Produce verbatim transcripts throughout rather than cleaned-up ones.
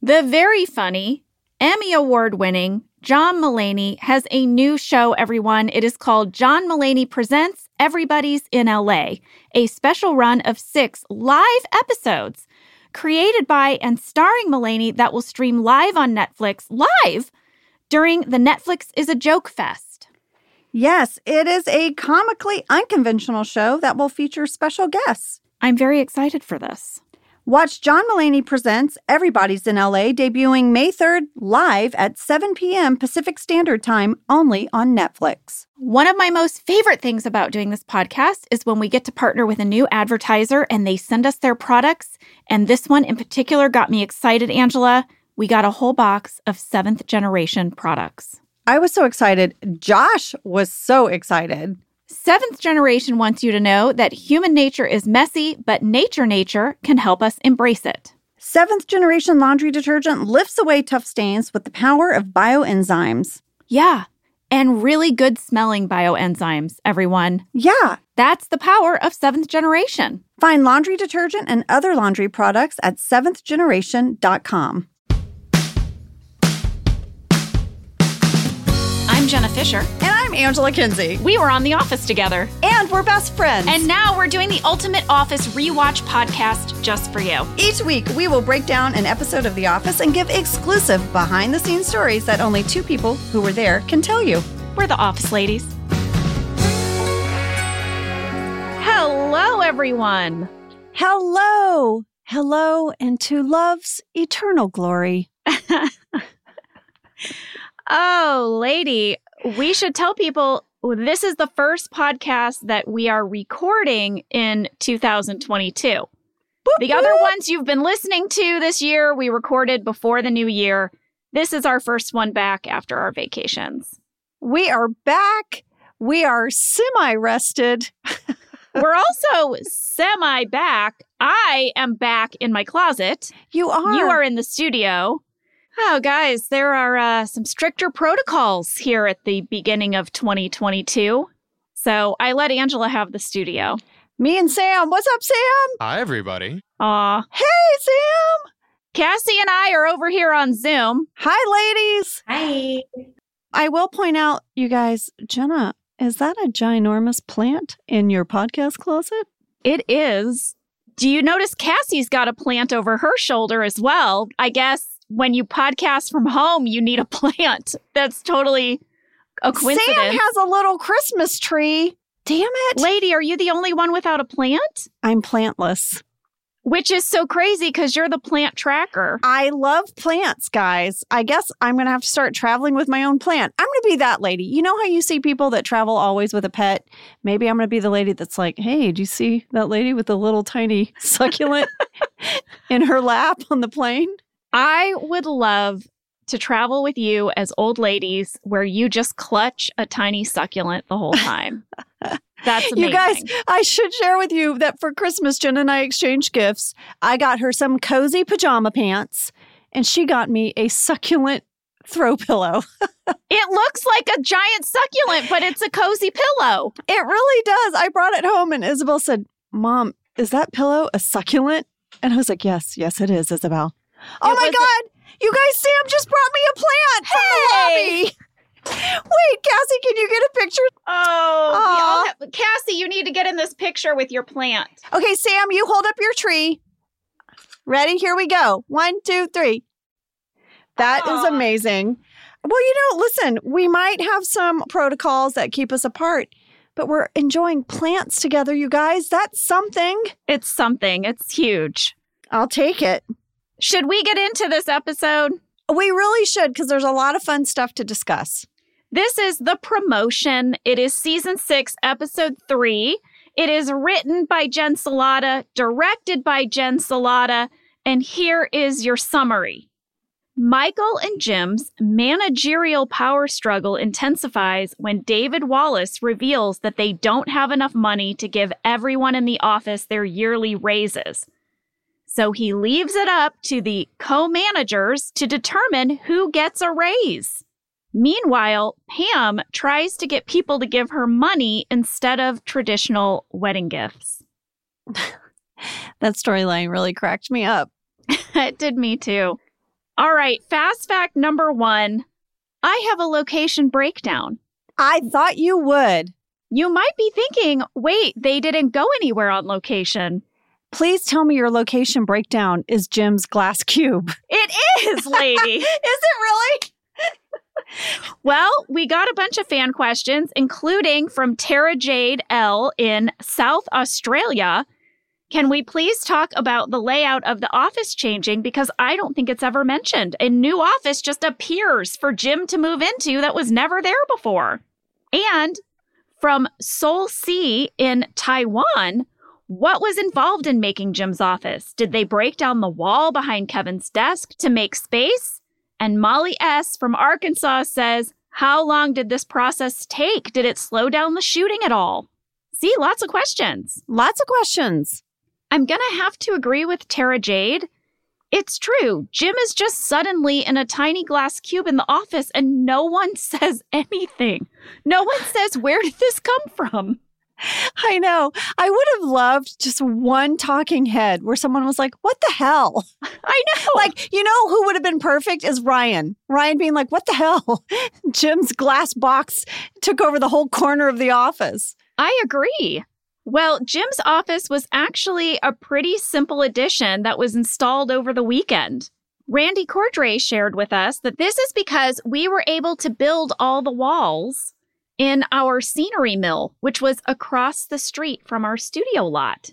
The very funny, Emmy Award-winning John Mulaney has a new show, everyone. It is called John Mulaney Presents Everybody's in L A, a special run of six live episodes created by and starring Mulaney that will stream live on Netflix live during the Netflix is a Joke Fest. Yes, it is a comically unconventional show that will feature special guests. I'm very excited for this. Watch John Mulaney Presents Everybody's in L A debuting May third live at seven p.m. Pacific Standard Time only on Netflix. One of my most favorite things about doing this podcast is when we get to partner with a new advertiser and they send us their products. And this one in particular got me excited, Angela. We got a whole box of seventh generation products. I was so excited. Josh was so excited. Seventh Generation wants you to know that human nature is messy, but nature nature can help us embrace it. Seventh Generation laundry detergent lifts away tough stains with the power of bioenzymes. Yeah, and really good smelling bioenzymes, everyone. Yeah. That's the power of Seventh Generation. Find laundry detergent and other laundry products at seventh generation dot com. I'm Jenna Fisher. And I'm Angela Kinsey. We were on The Office together. And we're best friends. And now we're doing the Ultimate Office Rewatch podcast just for you. Each week, we will break down an episode of The Office and give exclusive behind-the-scenes stories that only two people who were there can tell you. We're the Office ladies. Hello, everyone. Hello. Hello, and to love's eternal glory. Oh, lady, we should tell people this is the first podcast that we are recording in two thousand twenty-two. Boop, the boop. Other ones you've been listening to this year, we recorded before the new year. This is our first one back after our vacations. We are back. We are semi-rested. We're also semi-back. I am back in my closet. You are. You are in the studio. Oh, guys, there are uh, some stricter protocols here at the beginning of twenty twenty-two. So I let Angela have the studio. Me and Sam. What's up, Sam? Hi, everybody. Aw. Hey, Sam. Cassie and I are over here on Zoom. Hi, ladies. Hi. I will point out, you guys, Jenna, is that a ginormous plant in your podcast closet? It is. Do you notice Cassie's got a plant over her shoulder as well? I guess when you podcast from home, you need a plant. That's totally a coincidence. Sam has a little Christmas tree. Damn it. Lady, are you the only one without a plant? I'm plantless. Which is so crazy because you're the plant tracker. I love plants, guys. I guess I'm going to have to start traveling with my own plant. I'm going to be that lady. You know how you see people that travel always with a pet? Maybe I'm going to be the lady that's like, hey, do you see that lady with the little tiny succulent in her lap on the plane? I would love to travel with you as old ladies where you just clutch a tiny succulent the whole time. That's amazing. You guys, I should share with you that for Christmas, Jen and I exchanged gifts. I got her some cozy pajama pants, and she got me a succulent throw pillow. It looks like a giant succulent, but it's a cozy pillow. It really does. I brought it home, and Isabel said, Mom, is that pillow a succulent? And I was like, yes, yes, it is, Isabel. Oh, my God. A- you guys, Sam just brought me a plant from hey! the lobby. Wait, Cassie, can you get a picture? Oh, have, Cassie, you need to get in this picture with your plant. Okay, Sam, you hold up your tree. Ready? Here we go. One, two, three. That oh. is amazing. Well, you know, listen, we might have some protocols that keep us apart, but we're enjoying plants together, you guys. That's something. It's something. It's huge. I'll take it. Should we get into this episode? We really should, because there's a lot of fun stuff to discuss. This is The Promotion. It is season six, episode three. It is written by Jen Salata, directed by Jen Salata, and here is your summary. Michael and Jim's managerial power struggle intensifies when David Wallace reveals that they don't have enough money to give everyone in the office their yearly raises. So he leaves it up to the co-managers to determine who gets a raise. Meanwhile, Pam tries to get people to give her money instead of traditional wedding gifts. That storyline really cracked me up. It did me too. All right, fast fact number one. I have a location breakdown. I thought you would. You might be thinking, wait, they didn't go anywhere on location. Please tell me your location breakdown is Jim's glass cube. It is, lady. Is it really? Well, we got a bunch of fan questions, including from Tara Jade L in South Australia. Can we please talk about the layout of the office changing? Because I don't think it's ever mentioned. A new office just appears for Jim to move into that was never there before. And from Seoul C in Taiwan, what was involved in making Jim's office? Did they break down the wall behind Kevin's desk to make space? And Molly S. from Arkansas says, how long did this process take? Did it slow down the shooting at all? See, lots of questions. Lots of questions. I'm going to have to agree with Tara Jade. It's true. Jim is just suddenly in a tiny glass cube in the office and no one says anything. No one says, where did this come from? I know. I would have loved just one talking head where someone was like, what the hell? I know. Like, you know who would have been perfect is Ryan. Ryan being like, what the hell? Jim's glass box took over the whole corner of the office. I agree. Well, Jim's office was actually a pretty simple addition that was installed over the weekend. Randy Cordray shared with us that this is because we were able to build all the walls in our scenery mill, which was across the street from our studio lot.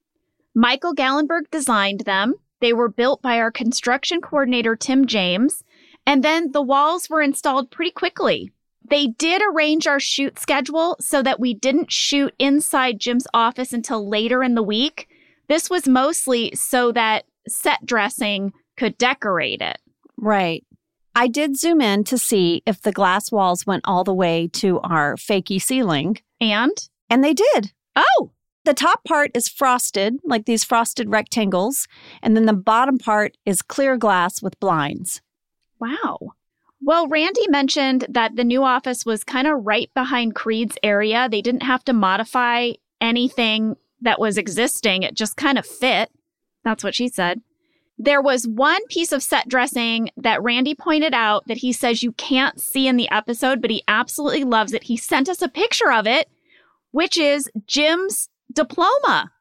Michael Gallenberg designed them. They were built by our construction coordinator, Tim James, and then the walls were installed pretty quickly. They did arrange our shoot schedule so that we didn't shoot inside Jim's office until later in the week. This was mostly so that set dressing could decorate it. Right. I did zoom in to see if the glass walls went all the way to our fakey ceiling. And? And they did. Oh! The top part is frosted, like these frosted rectangles, and then the bottom part is clear glass with blinds. Wow. Well, Randy mentioned that the new office was kind of right behind Creed's area. They didn't have to modify anything that was existing. It just kind of fit. That's what she said. There was one piece of set dressing that Randy pointed out that he says you can't see in the episode, but he absolutely loves it. He sent us a picture of it, which is Jim's diploma.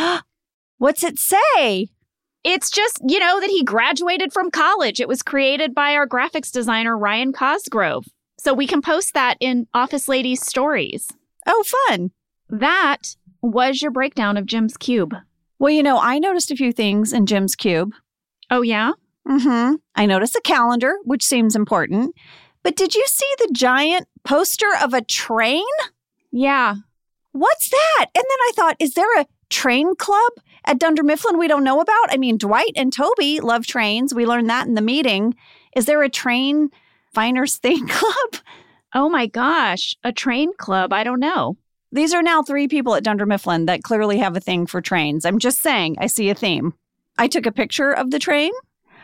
What's it say? It's just, you know, that he graduated from college. It was created by our graphics designer, Ryan Cosgrove. So we can post that in Office Ladies Stories. Oh, fun. That was your breakdown of Jim's cube. Well, you know, I noticed a few things in Jim's cube. Oh, yeah? Mm-hmm. I noticed a calendar, which seems important. But did you see the giant poster of a train? Yeah. What's that? And then I thought, is there a train club at Dunder Mifflin we don't know about? I mean, Dwight and Toby love trains. We learned that in the meeting. Is there a train Finers Thing Club? Oh, my gosh. A train club? I don't know. These are now three people at Dunder Mifflin that clearly have a thing for trains. I'm just saying, I see a theme. I took a picture of the train.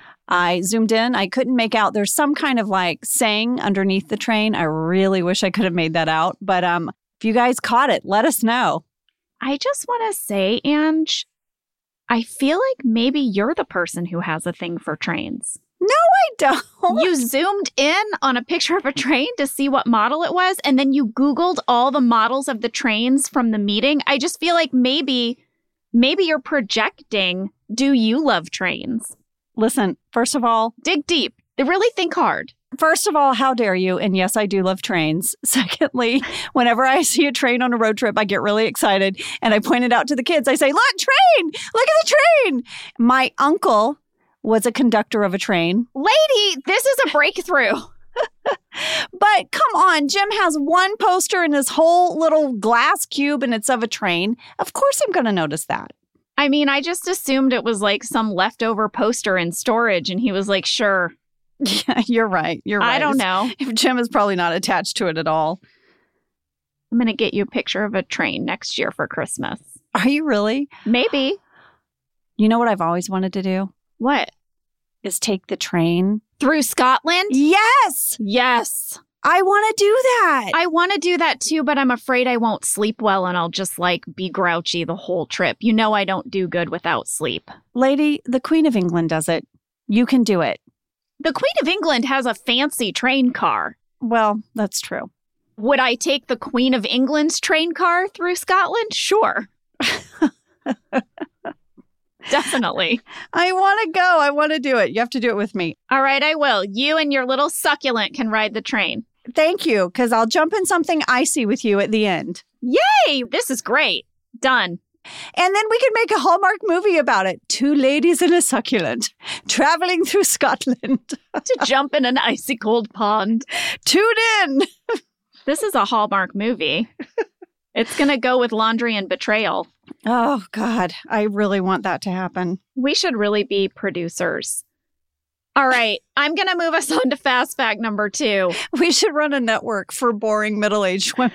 I zoomed in. I couldn't make out. There's some kind of like saying underneath the train. I really wish I could have made that out. But um, if you guys caught it, let us know. I just want to say, Ange, I feel like maybe you're the person who has a thing for trains. No, I don't. You zoomed in on a picture of a train to see what model it was, and then you Googled all the models of the trains from the meeting. I just feel like maybe, maybe you're projecting, do you love trains? Listen, first of all, dig deep. Really think hard. First of all, how dare you? And yes, I do love trains. Secondly, whenever I see a train on a road trip, I get really excited. And I point it out to the kids. I say, look, train! Look at the train! My uncle was a conductor of a train. Lady, this is a breakthrough. But come on, Jim has one poster in his whole little glass cube and it's of a train. Of course I'm going to notice that. I mean, I just assumed it was like some leftover poster in storage and he was like, sure. Yeah, you're right. You're right. I don't know. If Jim is probably not attached to it at all. I'm going to get you a picture of a train next year for Christmas. Are you really? Maybe. You know what I've always wanted to do? What? Is take the train. Through Scotland? Yes! Yes. I want to do that. I want to do that too, but I'm afraid I won't sleep well and I'll just like be grouchy the whole trip. You know I don't do good without sleep. Lady, the Queen of England does it. You can do it. The Queen of England has a fancy train car. Well, that's true. Would I take the Queen of England's train car through Scotland? Sure. Definitely. I want to go. I want to do it. You have to do it with me. All right, I will. You and your little succulent can ride the train. Thank you, because I'll jump in something icy with you at the end. Yay! This is great. Done. And then we can make a Hallmark movie about it. Two ladies and a succulent traveling through Scotland. To jump in an icy cold pond. Tune in. This is a Hallmark movie. It's going to go with Laundry and Betrayal. Oh, God. I really want that to happen. We should really be producers. All right. I'm going to move us on to fast fact number two. We should run a network for boring middle-aged women.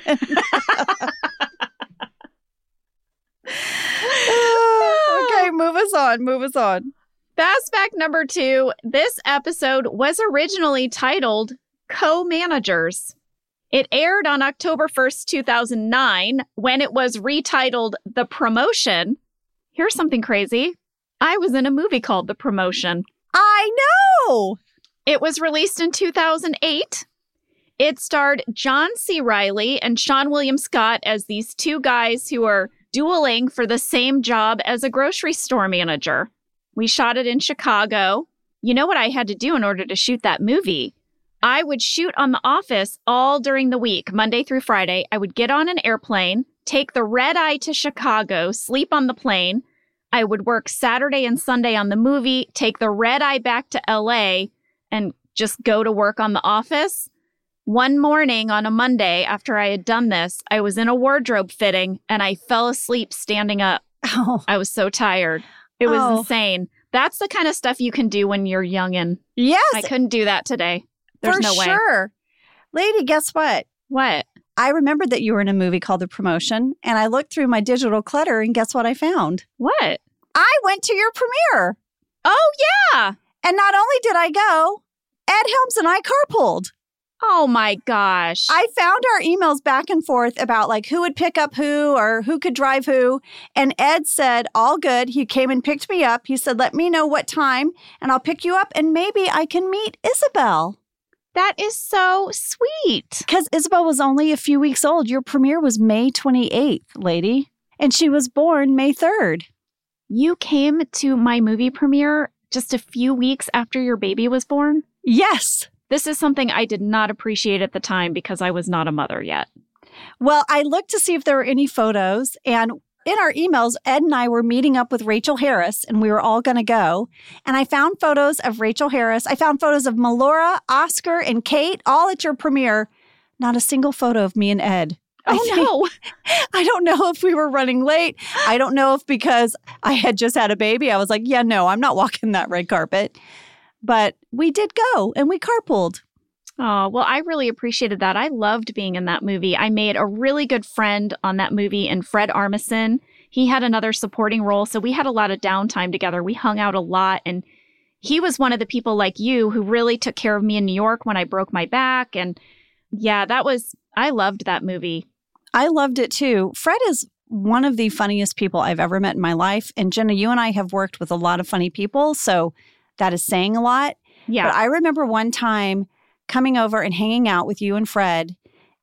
Okay, move us on. Move us on. Fast fact number two. This episode was originally titled Co-Managers. It aired on October first, two thousand nine, when it was retitled The Promotion. Here's something crazy. I was in a movie called The Promotion. I know! It was released in two thousand eight. It starred John C. Reilly and Sean William Scott as these two guys who are dueling for the same job as a grocery store manager. We shot it in Chicago. You know what I had to do in order to shoot that movie? I would shoot on The Office all during the week, Monday through Friday. I would get on an airplane, take the red eye to Chicago, sleep on the plane. I would work Saturday and Sunday on the movie, take the red eye back to L A, and just go to work on The Office. One morning on a Monday after I had done this, I was in a wardrobe fitting and I fell asleep standing up. Oh. I was so tired. It was Oh. insane. That's the kind of stuff you can do when you're youngin'. Yes. I couldn't do that today. There's for no way. sure. Lady, guess what? What? I remembered that you were in a movie called The Promotion, and I looked through my digital clutter, and guess what I found? What? I went to your premiere. Oh, yeah. And not only did I go, Ed Helms and I carpooled. Oh, my gosh. I found our emails back and forth about like who would pick up who or who could drive who. And Ed said, all good. He came and picked me up. He said, let me know what time and I'll pick you up and maybe I can meet Isabel. That is so sweet. Because Isabel was only a few weeks old. Your premiere was May twenty-eighth, lady. And she was born May third. You came to my movie premiere just a few weeks after your baby was born? Yes. This is something I did not appreciate at the time because I was not a mother yet. Well, I looked to see if there were any photos. And in our emails, Ed and I were meeting up with Rachel Harris, and we were all going to go. And I found photos of Rachel Harris. I found photos of Melora, Oscar, and Kate, all at your premiere. Not a single photo of me and Ed. Oh, I think- no. I don't know if we were running late. I don't know if because I had just had a baby, I was like, yeah, no, I'm not walking that red carpet. But we did go, and we carpooled. Oh, well, I really appreciated that. I loved being in that movie. I made a really good friend on that movie in Fred Armisen. He had another supporting role, so we had a lot of downtime together. We hung out a lot, and he was one of the people like you who really took care of me in New York when I broke my back. And yeah, that was, I loved that movie. I loved it too. Fred is one of the funniest people I've ever met in my life. And Jenna, you and I have worked with a lot of funny people, so that is saying a lot. Yeah. But I remember one time coming over and hanging out with you and Fred,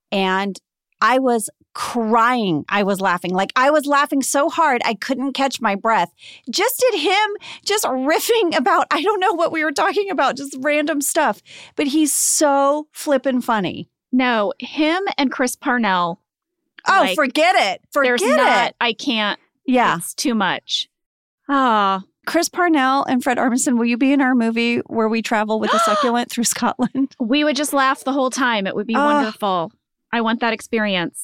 and I was crying. I was laughing. Like I was laughing so hard I couldn't catch my breath. Just at him just riffing about, I don't know what we were talking about, just random stuff. But he's so flippin' funny. No, him and Chris Parnell. Oh, like, forget it. Forget there's not, it. I can't. Yeah. It's too much. Ah. Chris Parnell and Fred Armisen, will you be in our movie where we travel with a succulent through Scotland? We would just laugh the whole time. It would be Oh. wonderful. I want that experience.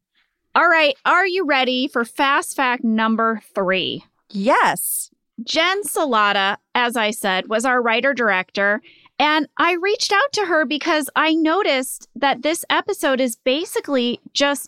All right. Are you ready for fast fact number three? Yes. Jen Salata, as I said, was our writer-director. And I reached out to her because I noticed that this episode is basically just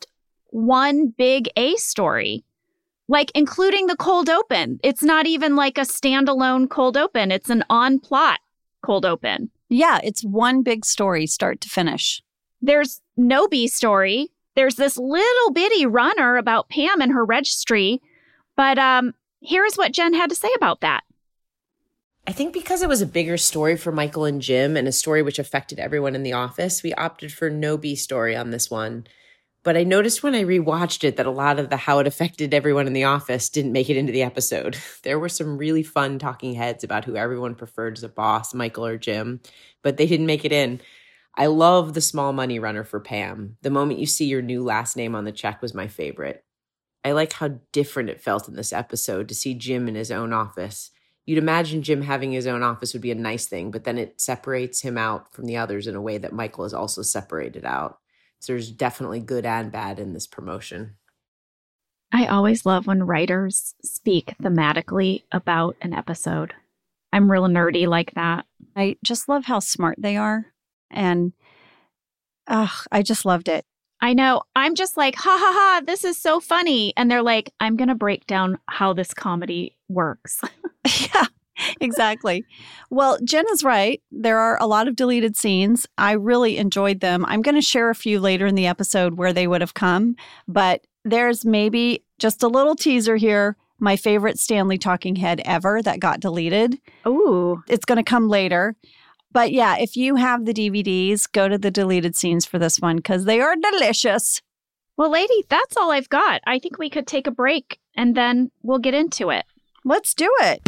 one big A story. Like, including the cold open. It's not even like a standalone cold open. It's an on-plot cold open. Yeah, it's one big story, start to finish. There's no B story. There's this little bitty runner about Pam and her registry. But um, here's what Jen had to say about that. I think because it was a bigger story for Michael and Jim and a story which affected everyone in the office, we opted for no B story on this one. But I noticed when I rewatched it that a lot of the how it affected everyone in the office didn't make it into the episode. There were some really fun talking heads about who everyone preferred as a boss, Michael or Jim, but they didn't make it in. I love the small money runner for Pam. The moment you see your new last name on the check was my favorite. I like how different it felt in this episode to see Jim in his own office. You'd imagine Jim having his own office would be a nice thing, but then it separates him out from the others in a way that Michael is also separated out. So there's definitely good and bad in this promotion. I always love when writers speak thematically about an episode. I'm real nerdy like that. I just love how smart they are. And uh, I just loved it. I know. I'm just like, ha ha ha, this is so funny. And they're like, I'm going to break down how this comedy works. Yeah, exactly. Well, Jen is right. There are a lot of deleted scenes. I really enjoyed them. I'm going to share a few later in the episode where they would have come. But there's maybe just a little teaser here. My favorite Stanley talking head ever that got deleted. Ooh. It's going to come later. But yeah, if you have the D V Ds, go to the deleted scenes for this one because they are delicious. Well, lady, that's all I've got. I think we could take a break and then we'll get into it. Let's do it.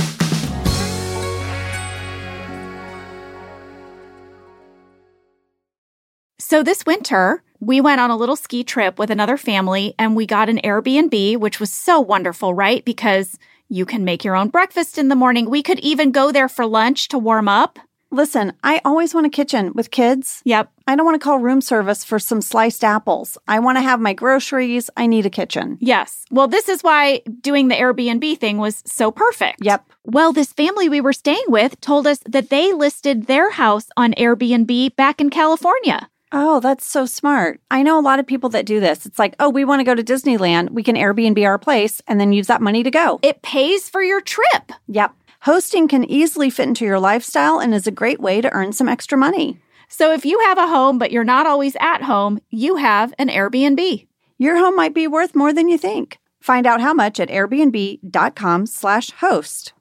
So this winter, we went on a little ski trip with another family and we got an Airbnb, which was so wonderful, right? Because you can make your own breakfast in the morning. We could even go there for lunch to warm up. Listen, I always want a kitchen with kids. Yep. I don't want to call room service for some sliced apples. I want to have my groceries. I need a kitchen. Yes. Well, this is why doing the Airbnb thing was so perfect. Yep. Well, this family we were staying with told us that they listed their house on Airbnb back in California. Oh, that's so smart. I know a lot of people that do this. It's like, oh, we want to go to Disneyland. We can Airbnb our place and then use that money to go. It pays for your trip. Yep. Hosting can easily fit into your lifestyle and is a great way to earn some extra money. So if you have a home, but you're not always at home, you have an Airbnb. Your home might be worth more than you think. Find out how much at airbnb.com slash host.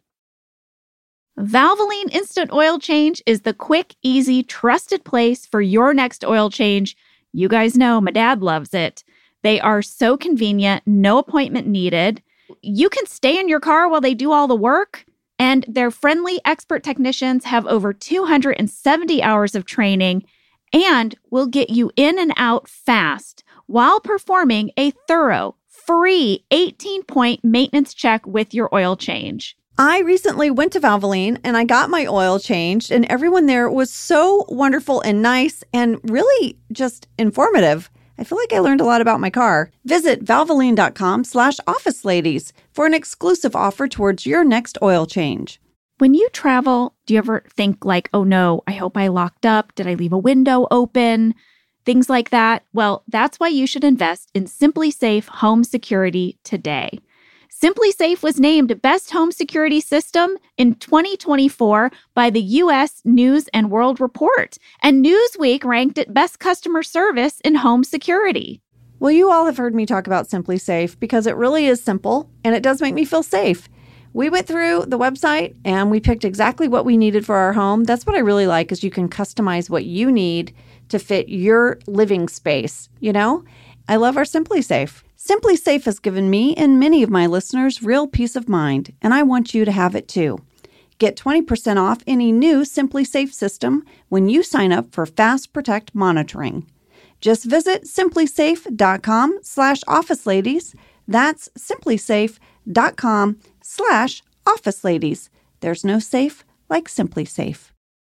Valvoline Instant Oil Change is the quick, easy, trusted place for your next oil change. You guys know my dad loves it. They are so convenient, no appointment needed. You can stay in your car while they do all the work. And their friendly expert technicians have over two hundred seventy hours of training and will get you in and out fast while performing a thorough, free eighteen-point maintenance check with your oil change. I recently went to Valvoline and I got my oil changed, and everyone there was so wonderful and nice and really just informative. I feel like I learned a lot about my car. Visit valvoline.com slash office ladies for an exclusive offer towards your next oil change. When you travel, do you ever think like, oh no, I hope I locked up? Did I leave a window open? Things like that. Well, that's why you should invest in SimpliSafe Home Security today. SimpliSafe was named Best Home Security System in twenty twenty-four by the U S News and World Report, and Newsweek ranked it Best Customer Service in Home Security. Well, you all have heard me talk about SimpliSafe because it really is simple and it does make me feel safe. We went through the website and we picked exactly what we needed for our home. That's what I really like, is you can customize what you need to fit your living space, you know? I love our SimpliSafe. SimpliSafe has given me and many of my listeners real peace of mind, and I want you to have it too. Get twenty percent off any new SimpliSafe system when you sign up for Fast Protect monitoring. Just visit simplysafe.com slash office ladies. That's simplysafe.com slash office ladies. There's no safe like SimpliSafe.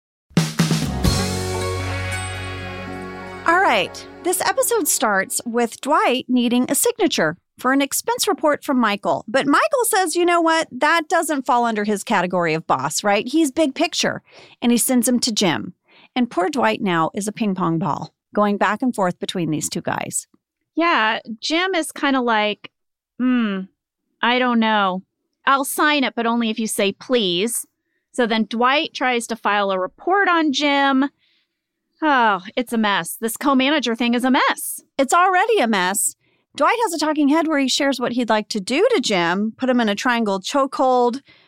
All right. This episode starts with Dwight needing a signature for an expense report from Michael. But Michael says, you know what? That doesn't fall under his category of boss, right? He's big picture. And he sends him to Jim. And poor Dwight now is a ping pong ball going back and forth between these two guys. Yeah, Jim is kind of like, hmm, I don't know. I'll sign it, but only if you say please. So then Dwight tries to file a report on Jim. Oh, it's a mess. This co-manager thing is a mess. It's already a mess. Dwight has a talking head where he shares what he'd like to do to Jim, put him in a triangle chokehold,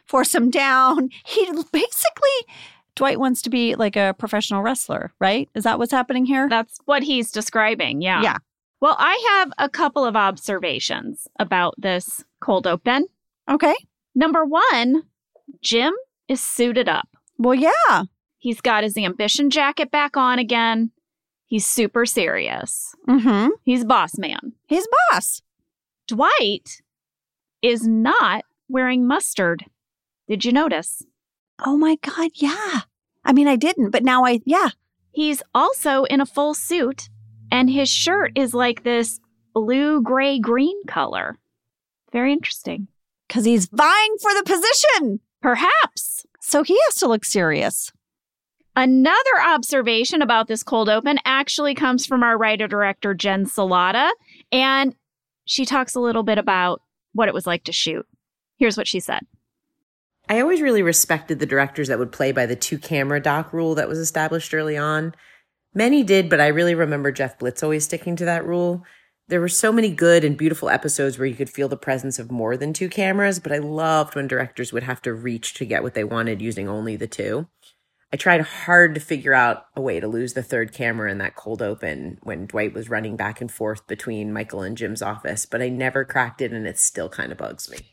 force him down. He basically, Dwight wants to be like a professional wrestler, right? Is that what's happening here? That's what he's describing. Yeah. Yeah. Well, I have a couple of observations about this cold open. Okay. Number one, Jim is suited up. Well, yeah. He's got his ambition jacket back on again. He's super serious. Mm-hmm. He's boss man. He's boss. Dwight is not wearing mustard. Did you notice? Oh my God, yeah. I mean, I didn't, but now I, yeah. He's also in a full suit, and his shirt is like this blue, gray, green color. Very interesting. Because he's vying for the position. Perhaps. So he has to look serious. Another observation about this cold open actually comes from our writer-director, Jen Salata, and she talks a little bit about what it was like to shoot. Here's what she said. I always really respected the directors that would play by the two-camera doc rule that was established early on. Many did, but I really remember Jeff Blitz always sticking to that rule. There were so many good and beautiful episodes where you could feel the presence of more than two cameras, but I loved when directors would have to reach to get what they wanted using only the two. I tried hard to figure out a way to lose the third camera in that cold open when Dwight was running back and forth between Michael and Jim's office, but I never cracked it, and it still kind of bugs me.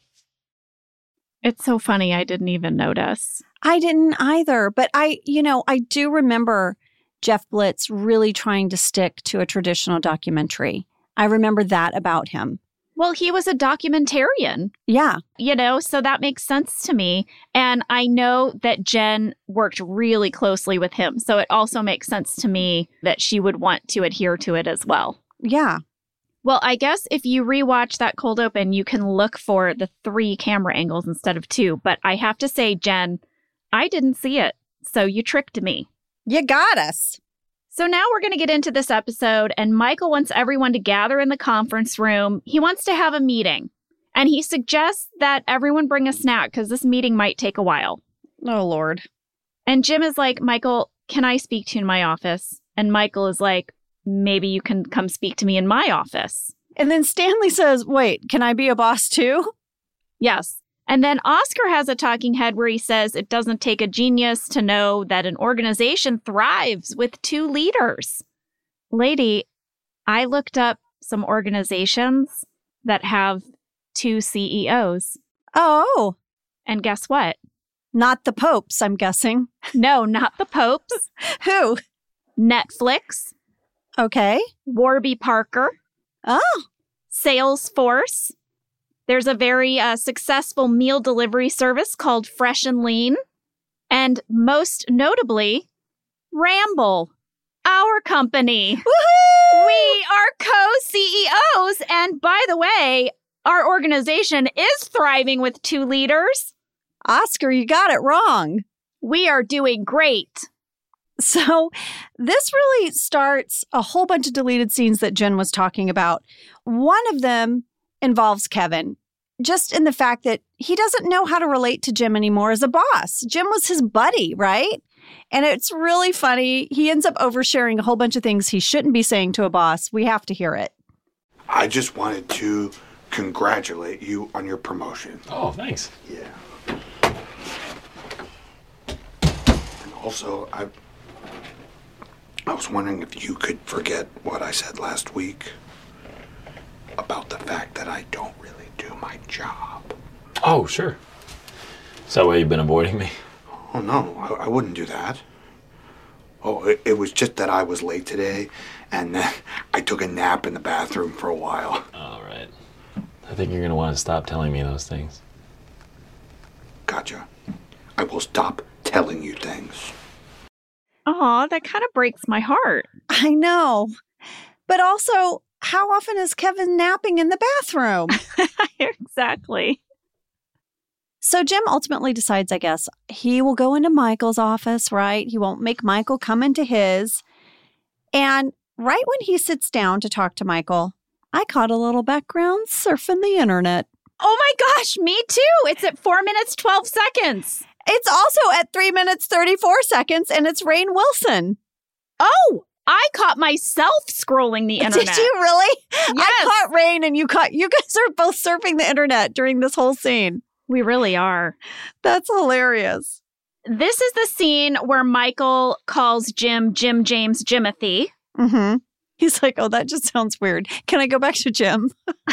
It's so funny. I didn't even notice. I didn't either. But I, you know, I do remember Jeff Blitz really trying to stick to a traditional documentary. I remember that about him. Well, he was a documentarian. Yeah. You know, so that makes sense to me. And I know that Jen worked really closely with him. So it also makes sense to me that she would want to adhere to it as well. Yeah. Well, I guess if you rewatch that cold open, you can look for the three camera angles instead of two. But I have to say, Jen, I didn't see it. So you tricked me. You got us. So now we're going to get into this episode, and Michael wants everyone to gather in the conference room. He wants to have a meeting, and he suggests that everyone bring a snack because this meeting might take a while. Oh, Lord. And Jim is like, Michael, can I speak to you in my office? And Michael is like, maybe you can come speak to me in my office. And then Stanley says, wait, can I be a boss too? Yes. And then Oscar has a talking head where he says it doesn't take a genius to know that an organization thrives with two leaders. Lady, I looked up some organizations that have two C E Os. Oh. And guess what? Not the Popes, I'm guessing. No, not the Popes. Who? Netflix. Okay. Warby Parker. Oh. Salesforce. There's a very uh, successful meal delivery service called Fresh and Lean. And most notably, Ramble, our company. Woohoo! We are co-C E Os. And by the way, our organization is thriving with two leaders. Oscar, you got it wrong. We are doing great. So this really starts a whole bunch of deleted scenes that Jen was talking about. One of them involves Kevin, just in the fact that he doesn't know how to relate to Jim anymore as a boss. Jim was his buddy, right? And it's really funny. He ends up oversharing a whole bunch of things he shouldn't be saying to a boss. We have to hear it. I just wanted to congratulate you on your promotion. Oh, thanks. Yeah. And also, I, I was wondering if you could forget what I said last week about the fact that I don't really do my job. Oh, sure. Is that why you've been avoiding me? Oh, no, I, I wouldn't do that. Oh, it, it was just that I was late today, and then I took a nap in the bathroom for a while. All right. I think you're going to want to stop telling me those things. Gotcha. I will stop telling you things. Aw, that kind of breaks my heart. I know. But also, how often is Kevin napping in the bathroom? Exactly. So Jim ultimately decides, I guess, he will go into Michael's office, right? He won't make Michael come into his. And right when he sits down to talk to Michael, I caught a little background surfing the internet. Oh my gosh, me too. It's at four minutes, twelve seconds. It's also at three minutes, thirty-four seconds, and it's Rainn Wilson. Oh, I caught myself scrolling the internet. Did you really? Yes. I caught Rainn and you caught, you guys are both surfing the internet during this whole scene. We really are. That's hilarious. This is the scene where Michael calls Jim, Jim James Jimothy. Mm-hmm. He's like, oh, that just sounds weird. Can I go back to Jim?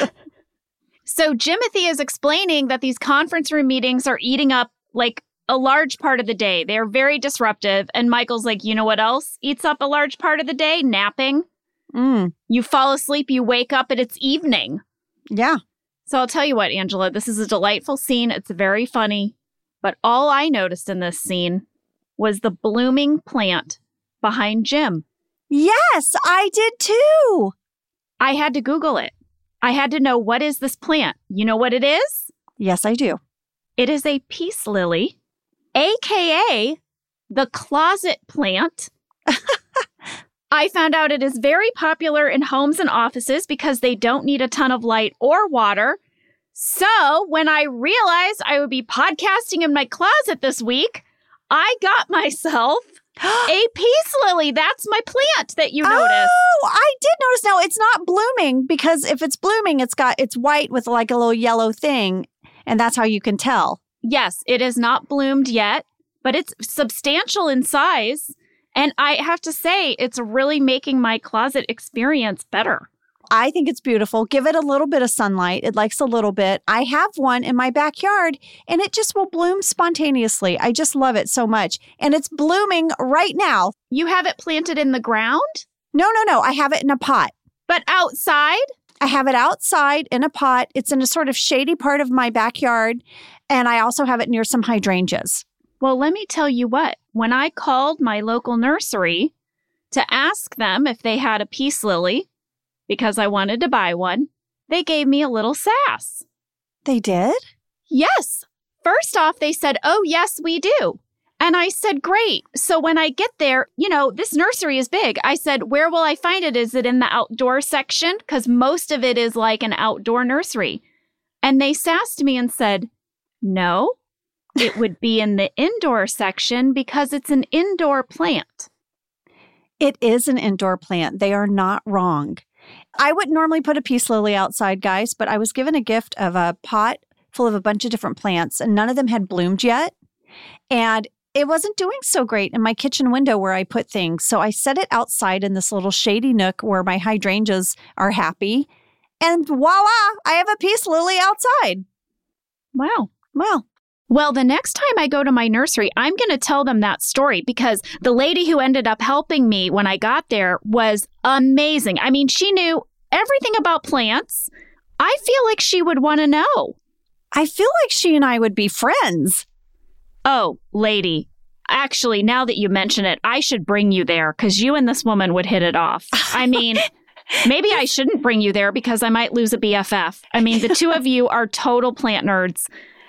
So Jimothy is explaining that these conference room meetings are eating up like a large part of the day. They're very disruptive. And Michael's like, you know what else eats up a large part of the day? Napping. Mm. You fall asleep, you wake up, and it's evening. Yeah. So I'll tell you what, Angela, this is a delightful scene. It's very funny. But all I noticed in this scene was the blooming plant behind Jim. Yes, I did too. I had to Google it. I had to know, what is this plant? You know what it is? Yes, I do. It is a peace lily, a k a the closet plant. I found out it is very popular in homes and offices because they don't need a ton of light or water. So when I realized I would be podcasting in my closet this week, I got myself a peace lily. That's my plant that you noticed. Oh, I did notice. Now, it's not blooming because if it's blooming, it's got it's white with like a little yellow thing. And that's how you can tell. Yes, it is not bloomed yet, but it's substantial in size. And I have to say, it's really making my closet experience better. I think it's beautiful. Give it a little bit of sunlight. It likes a little bit. I have one in my backyard, and it just will bloom spontaneously. I just love it so much. And it's blooming right now. You have it planted in the ground? No, no, no. I have it in a pot. But outside? I have it outside in a pot. It's in a sort of shady part of my backyard. And I also have it near some hydrangeas. Well, let me tell you what. When I called my local nursery to ask them if they had a peace lily, because I wanted to buy one, they gave me a little sass. They did? Yes. First off, they said, oh, yes, we do. And I said, great. So when I get there, you know, this nursery is big. I said, where will I find it? Is it in the outdoor section? Because most of it is like an outdoor nursery. And they sassed me and said, no, it would be in the indoor section because it's an indoor plant. It is an indoor plant. They are not wrong. I wouldn't normally put a peace lily outside, guys, but I was given a gift of a pot full of a bunch of different plants, and none of them had bloomed yet. And it wasn't doing so great in my kitchen window where I put things. So I set it outside in this little shady nook where my hydrangeas are happy. And voila, I have a peace lily outside. Wow. Wow. Well, the next time I go to my nursery, I'm going to tell them that story because the lady who ended up helping me when I got there was amazing. I mean, she knew everything about plants. I feel like she would want to know. I feel like she and I would be friends. Oh, lady. Actually, now that you mention it, I should bring you there because you and this woman would hit it off. I mean, maybe I shouldn't bring you there because I might lose a B F F. I mean, the two of you are total plant nerds.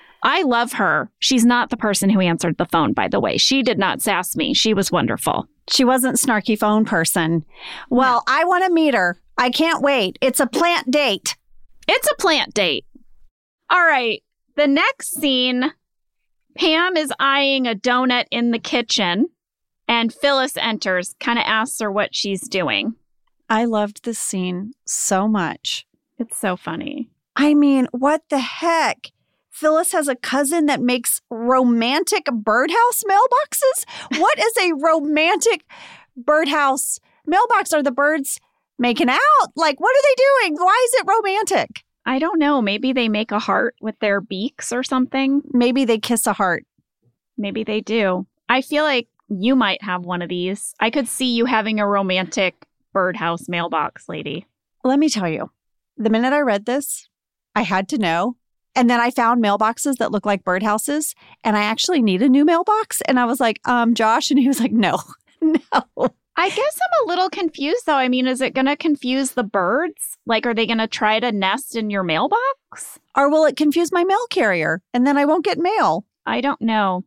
I love her. She's not the person who answered the phone, by the way. She did not sass me. She was wonderful. She wasn't snarky phone person. Well, no. I want to meet her. I can't wait. It's a plant date. It's a plant date. All right. The next scene, Pam is eyeing a donut in the kitchen, and Phyllis enters, kind of asks her what she's doing. I loved this scene so much. It's so funny. I mean, what the heck? Phyllis has a cousin that makes romantic birdhouse mailboxes? What is a romantic birdhouse mailbox? Are the birds making out? Like, what are they doing? Why is it romantic? I don't know. Maybe they make a heart with their beaks or something. Maybe they kiss a heart. Maybe they do. I feel like you might have one of these. I could see you having a romantic birdhouse mailbox, lady. Let me tell you, the minute I read this, I had to know. And then I found mailboxes that look like birdhouses, and I actually need a new mailbox. And I was like, um, Josh, and he was like, no, no. I guess I'm a little confused, though. I mean, is it going to confuse the birds? Like, are they going to try to nest in your mailbox? Or will it confuse my mail carrier, and then I won't get mail? I don't know.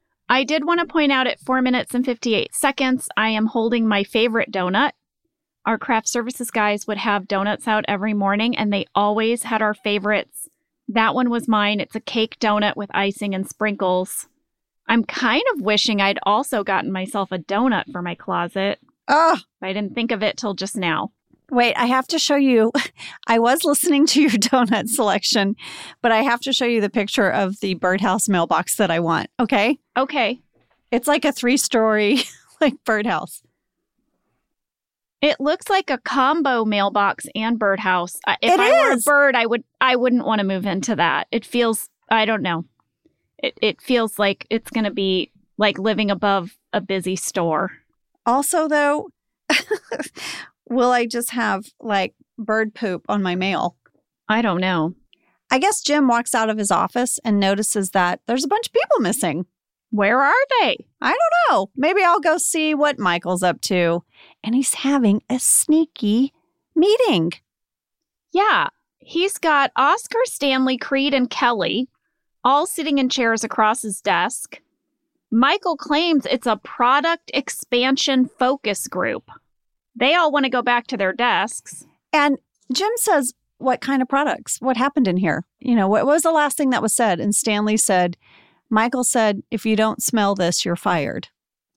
I did want to point out at four minutes and fifty-eight seconds, I am holding my favorite donut. Our craft services guys would have donuts out every morning, and they always had our favorites. That one was mine. It's a cake donut with icing and sprinkles. I'm kind of wishing I'd also gotten myself a donut for my closet. Oh, I didn't think of it till just now. Wait, I have to show you. I was listening to your donut selection, but I have to show you the picture of the birdhouse mailbox that I want. Okay? Okay. It's like a three-story like birdhouse. It looks like a combo mailbox and birdhouse. I- If It I were a is. bird, I would I wouldn't want to move into that. It feels I don't know. It it feels like it's going to be like living above a busy store. Also, though, will I just have like bird poop on my mail? I don't know. I guess Jim walks out of his office and notices that there's a bunch of people missing. Where are they? I don't know. Maybe I'll go see what Michael's up to. And he's having a sneaky meeting. Yeah. He's got Oscar, Stanley, Creed, and Kelly all sitting in chairs across his desk. Michael claims it's a product expansion focus group. They all want to go back to their desks. And Jim says, what kind of products? What happened in here? You know, what was the last thing that was said? And Stanley said, Michael said, if you don't smell this, you're fired.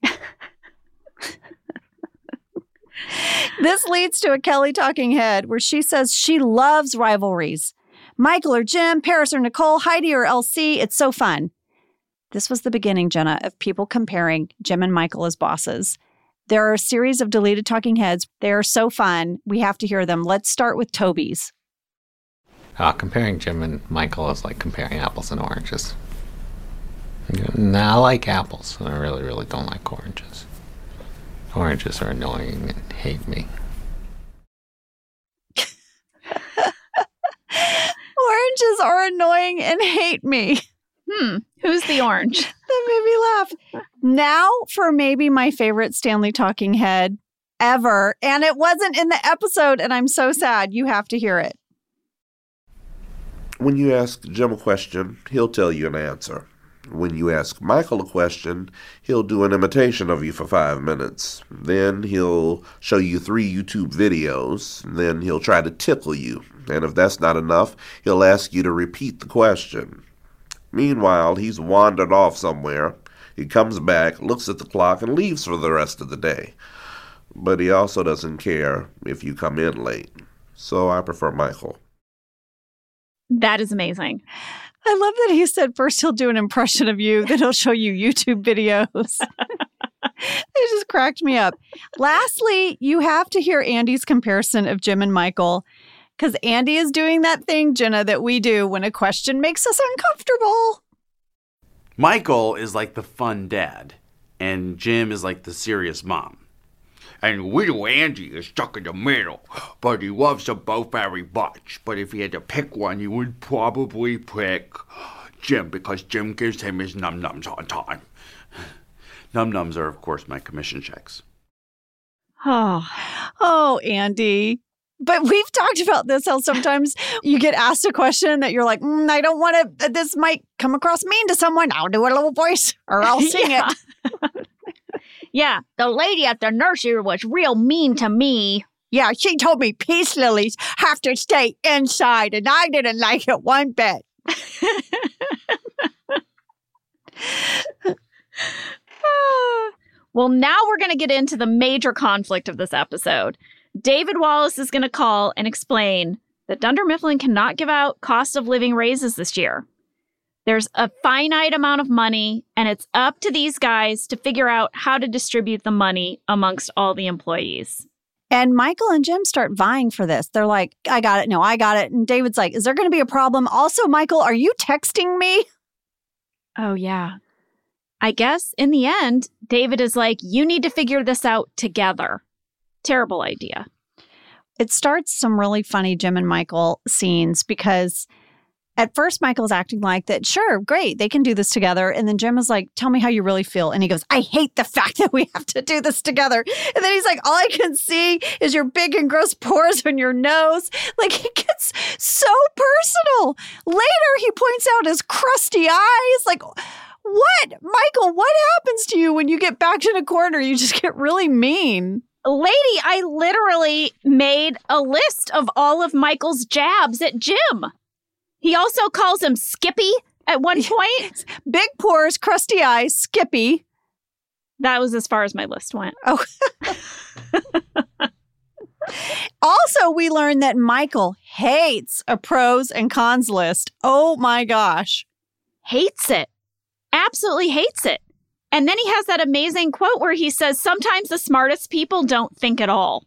This leads to a Kelly talking head where she says she loves rivalries. Michael or Jim, Paris or Nicole, Heidi or L C, it's so fun. This was the beginning, Jenna, of people comparing Jim and Michael as bosses. There are a series of deleted talking heads. They are so fun. We have to hear them. Let's start with Toby's. Uh, comparing Jim and Michael is like comparing apples and oranges. Now, I like apples, and I really, really don't like oranges. Oranges are annoying and hate me. Oranges are annoying and hate me. Hmm. Who's the orange? That made me laugh. Now for maybe my favorite Stanley talking head ever. And it wasn't in the episode, and I'm so sad. You have to hear it. When you ask Jim a question, he'll tell you an answer. When you ask Michael a question, he'll do an imitation of you for five minutes. Then he'll show you three YouTube videos. Then he'll try to tickle you. And if that's not enough, he'll ask you to repeat the question. Meanwhile, he's wandered off somewhere. He comes back, looks at the clock, and leaves for the rest of the day. But he also doesn't care if you come in late. So I prefer Michael. That is amazing. I love that he said first he'll do an impression of you, then he'll show you YouTube videos. It just cracked me up. Lastly, you have to hear Andy's comparison of Jim and Michael, because Andy is doing that thing, Jenna, that we do when a question makes us uncomfortable. Michael is like the fun dad, and Jim is like the serious mom. And little Andy is stuck in the middle, but he loves them both very much. But if he had to pick one, he would probably pick Jim, because Jim gives him his num-nums on time. Num-nums are, of course, my commission checks. Oh, oh, Andy. But we've talked about this, how sometimes you get asked a question that you're like, mm, I don't want to, this might come across mean to someone. I'll do a little voice or I'll sing Yeah. it. Yeah, the lady at the nursery was real mean to me. Yeah, she told me peace lilies have to stay inside, and I didn't like it one bit. Well, now we're going to get into the major conflict of this episode. David Wallace is going to call and explain that Dunder Mifflin cannot give out cost of living raises this year. There's a finite amount of money, and it's up to these guys to figure out how to distribute the money amongst all the employees. And Michael and Jim start vying for this. They're like, I got it. No, I got it. And David's like, is there going to be a problem? Also, Michael, are you texting me? Oh, yeah. I guess in the end, David is like, you need to figure this out together. Terrible idea. It starts some really funny Jim and Michael scenes because at first Michael's acting like that, sure, great, they can do this together. And then Jim is like, tell me how you really feel. And he goes, I hate the fact that we have to do this together. And then he's like, all I can see is your big and gross pores on your nose. Like, he gets so personal. Later, he points out his crusty eyes. Like, what? Michael, what happens to you when you get backed in a corner? You just get really mean. Lady, I literally made a list of all of Michael's jabs at Jim. He also calls him Skippy at one point. Big pores, crusty eyes, Skippy. That was as far as my list went. Oh. Also, Also, we learned that Michael hates a pros and cons list. Oh my gosh. Hates it. Absolutely hates it. And then he has that amazing quote where he says, sometimes the smartest people don't think at all.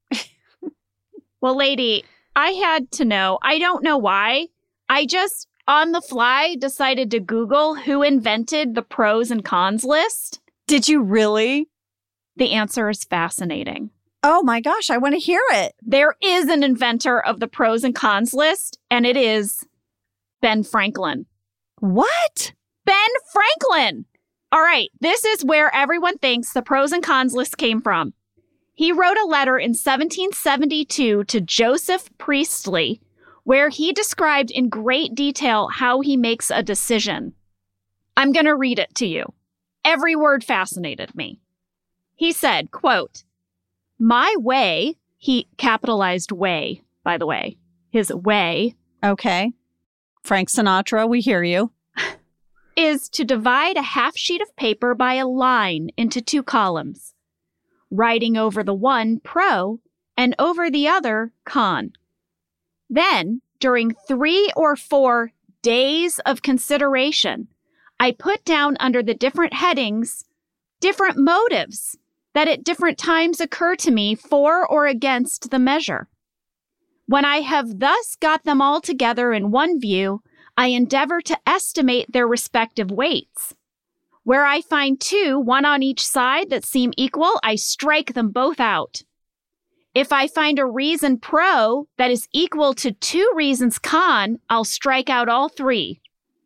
Well, lady, I had to know. I don't know why. I just, on the fly, decided to Google who invented the pros and cons list. Did you really? The answer is fascinating. Oh my gosh, I want to hear it. There is an inventor of the pros and cons list, and it is Ben Franklin. What? Ben Franklin! All right, this is where everyone thinks the pros and cons list came from. He wrote a letter in seventeen seventy-two to Joseph Priestley, where he described in great detail how he makes a decision. I'm going to read it to you. Every word fascinated me. He said, quote, my way, he capitalized way, by the way, his way. Okay. Frank Sinatra, we hear you. Is to divide a half sheet of paper by a line into two columns, writing over the one pro and over the other con. Then, during three or four days of consideration, I put down under the different headings different motives that at different times occur to me for or against the measure. When I have thus got them all together in one view, I endeavor to estimate their respective weights. Where I find two, one on each side, that seem equal, I strike them both out. If I find a reason pro that is equal to two reasons con, I'll strike out all three.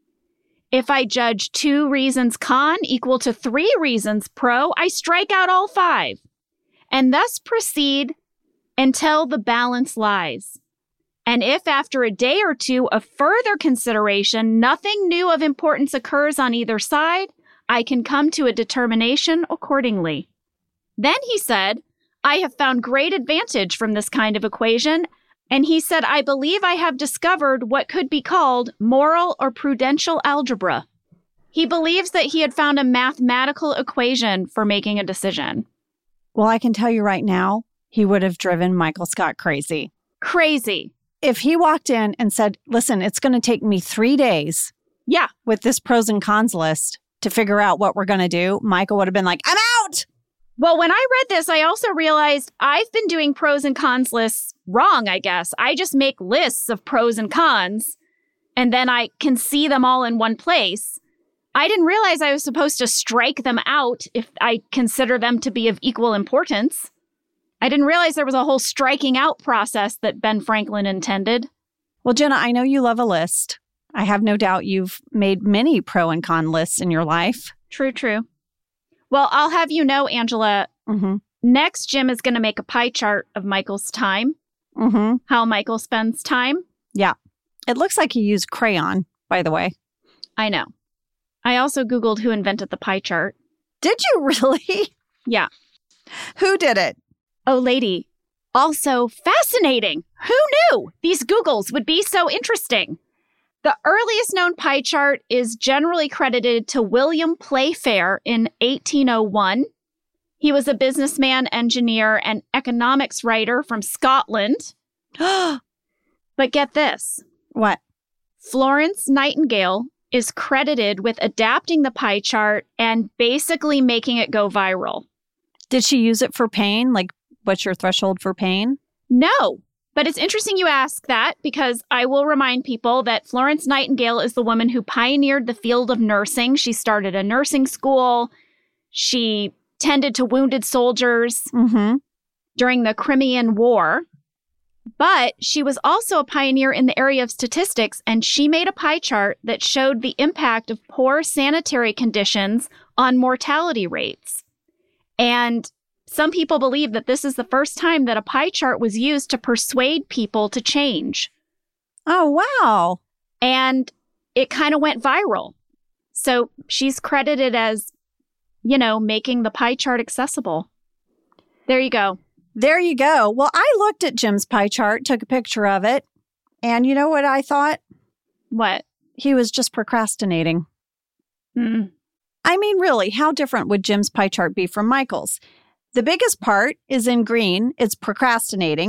If I judge two reasons con equal to three reasons pro, I strike out all five, and thus proceed until the balance lies. And if after a day or two of further consideration, nothing new of importance occurs on either side, I can come to a determination accordingly. Then he said, I have found great advantage from this kind of equation. And he said, I believe I have discovered what could be called moral or prudential algebra. He believes that he had found a mathematical equation for making a decision. Well, I can tell you right now, he would have driven Michael Scott crazy. Crazy. If he walked in and said, listen, it's going to take me three days yeah, with this pros and cons list to figure out what we're going to do, Michael would have been like, I'm out. Well, when I read this, I also realized I've been doing pros and cons lists wrong, I guess. I just make lists of pros and cons, and then I can see them all in one place. I didn't realize I was supposed to strike them out if I consider them to be of equal importance. I didn't realize there was a whole striking out process that Ben Franklin intended. Well, Jenna, I know you love a list. I have no doubt you've made many pro and con lists in your life. True, true. Well, I'll have you know, Angela, Mm-hmm. next Jim is going to make a pie chart of Michael's time, Mm-hmm. how Michael spends time. Yeah. It looks like he used crayon, by the way. I know. I also Googled who invented the pie chart. Did you really? Yeah. Who did it? Oh, lady. Also fascinating. Who knew these Googles would be so interesting? The earliest known pie chart is generally credited to William Playfair in eighteen oh one. He was a businessman, engineer, and economics writer from Scotland. But get this. What? Florence Nightingale is credited with adapting the pie chart and basically making it go viral. Did she use it for pain? Like, what's your threshold for pain? No, but it's interesting you ask that because I will remind people that Florence Nightingale is the woman who pioneered the field of nursing. She started a nursing school. She tended to wounded soldiers Mm-hmm. during the Crimean War. But she was also a pioneer in the area of statistics, and she made a pie chart that showed the impact of poor sanitary conditions on mortality rates. And some people believe that this is the first time that a pie chart was used to persuade people to change. Oh, wow. And it kind of went viral. So she's credited as, you know, making the pie chart accessible. There you go. There you go. Well, I looked at Jim's pie chart, took a picture of it, and you know what I thought? What? He was just procrastinating. Mm. I mean, really, how different would Jim's pie chart be from Michael's? The biggest part is in green. It's procrastinating.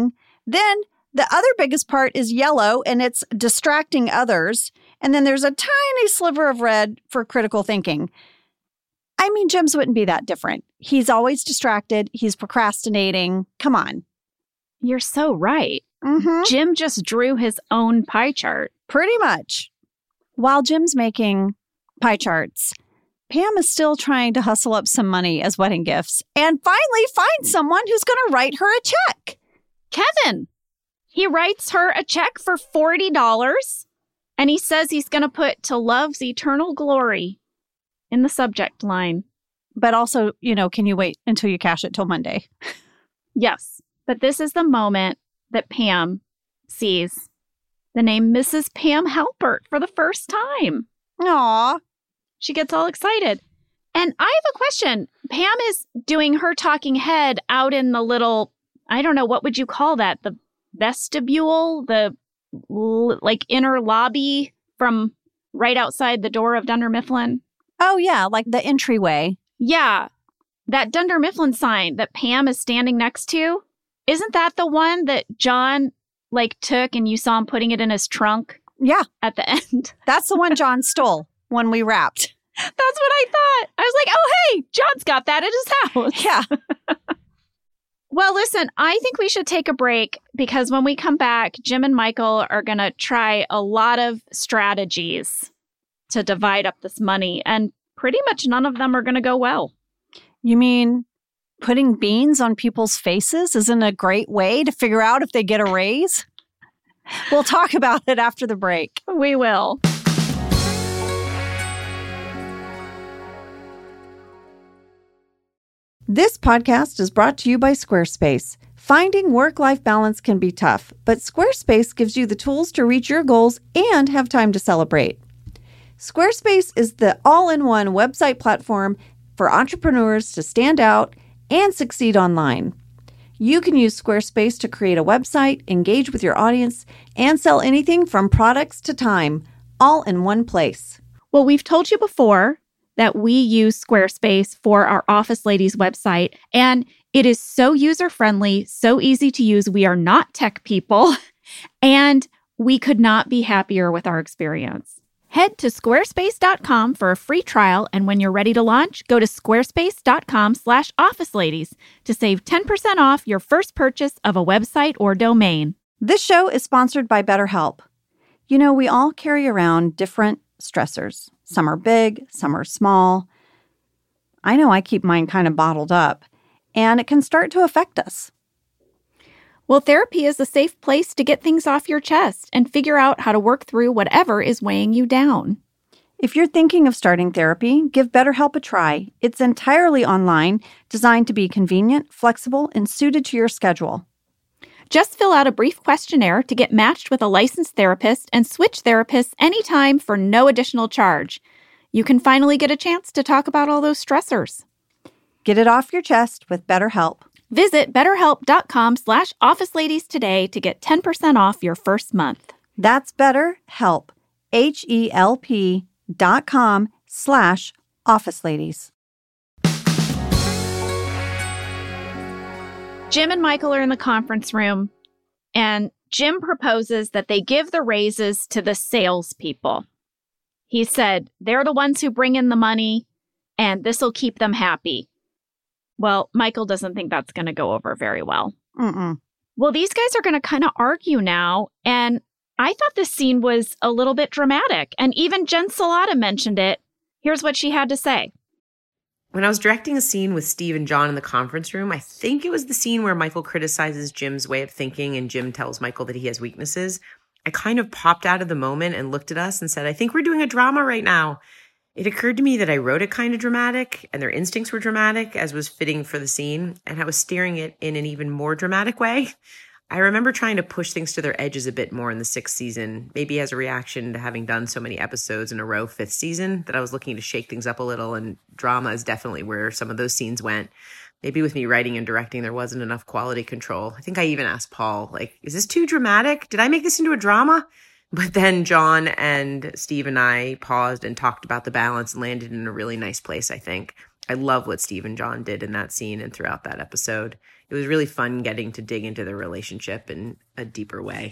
Then the other biggest part is yellow, and it's distracting others. And then there's a tiny sliver of red for critical thinking. I mean, Jim's wouldn't be that different. He's always distracted. He's procrastinating. Come on. You're so right. Mm-hmm. Jim just drew his own pie chart. Pretty much. While Jim's making pie charts, Pam is still trying to hustle up some money as wedding gifts and finally find someone who's going to write her a check. Kevin. He writes her a check for forty dollars, and he says he's going to put "to love's eternal glory" in the subject line. But also, you know, can you wait until you cash it till Monday? Yes. But this is the moment that Pam sees the name Missus Pam Halpert for the first time. Aw. She gets all excited. And I have a question. Pam is doing her talking head out in the little, I don't know, what would you call that? The vestibule? The l- like inner lobby from right outside the door of Dunder Mifflin? Oh, yeah, like the entryway. Yeah. That Dunder Mifflin sign that Pam is standing next to. Isn't that the one that John like took and you saw him putting it in his trunk? Yeah. At the end. That's the one John stole when we wrapped. That's what I thought. I was like, oh, hey, John's got that at his house. Yeah. Well, listen, I think we should take a break because when we come back, Jim and Michael are going to try a lot of strategies to divide up this money. And pretty much none of them are going to go well. You mean putting beans on people's faces isn't a great way to figure out if they get a raise? We'll talk about it after the break. We will. This podcast is brought to you by Squarespace. Finding work-life balance can be tough, but Squarespace gives you the tools to reach your goals and have time to celebrate. Squarespace is the all-in-one website platform for entrepreneurs to stand out and succeed online. You can use Squarespace to create a website, engage with your audience, and sell anything from products to time, all in one place. Well, we've told you before that we use Squarespace for our Office Ladies website, and it is so user-friendly, so easy to use. We are not tech people, and we could not be happier with our experience. Head to squarespace dot com for a free trial, and when you're ready to launch, go to squarespace dot com slash office ladies to save ten percent off your first purchase of a website or domain. This show is sponsored by BetterHelp. You know, we all carry around different stressors. Some are big, some are small. I know I keep mine kind of bottled up, and it can start to affect us. Well, therapy is a safe place to get things off your chest and figure out how to work through whatever is weighing you down. If you're thinking of starting therapy, give BetterHelp a try. It's entirely online, designed to be convenient, flexible, and suited to your schedule. Just fill out a brief questionnaire to get matched with a licensed therapist and switch therapists anytime for no additional charge. You can finally get a chance to talk about all those stressors. Get it off your chest with BetterHelp. Visit betterhelp.com slash office ladies today to get ten percent off your first month. That's BetterHelp, H-E-L-P dot com slash office ladies. Jim and Michael are in the conference room, and Jim proposes that they give the raises to the salespeople. He said they're the ones who bring in the money, and this will keep them happy. Well, Michael doesn't think that's going to go over very well. Mm-mm. Well, these guys are going to kind of argue now, and I thought this scene was a little bit dramatic, and even Jen Salata mentioned it. Here's what she had to say. When I was directing a scene with Steve and John in the conference room, I think it was the scene where Michael criticizes Jim's way of thinking and Jim tells Michael that he has weaknesses. I kind of popped out of the moment and looked at us and said, I think we're doing a drama right now. It occurred to me that I wrote it kind of dramatic and their instincts were dramatic, as was fitting for the scene, and I was steering it in an even more dramatic way. I remember trying to push things to their edges a bit more in the sixth season, maybe as a reaction to having done so many episodes in a row fifth season that I was looking to shake things up a little, and drama is definitely where some of those scenes went. Maybe with me writing and directing, there wasn't enough quality control. I think I even asked Paul, like, is this too dramatic? Did I make this into a drama? But then John and Steve and I paused and talked about the balance and landed in a really nice place, I think. I love what Steve and John did in that scene and throughout that episode. It was really fun getting to dig into their relationship in a deeper way.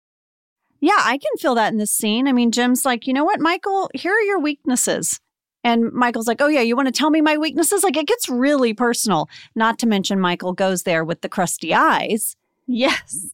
Yeah, I can feel that in this scene. I mean, Jim's like, you know what, Michael, here are your weaknesses. And Michael's like, oh, yeah, you want to tell me my weaknesses? Like, it gets really personal. Not to mention Michael goes there with the crusty eyes. Yes.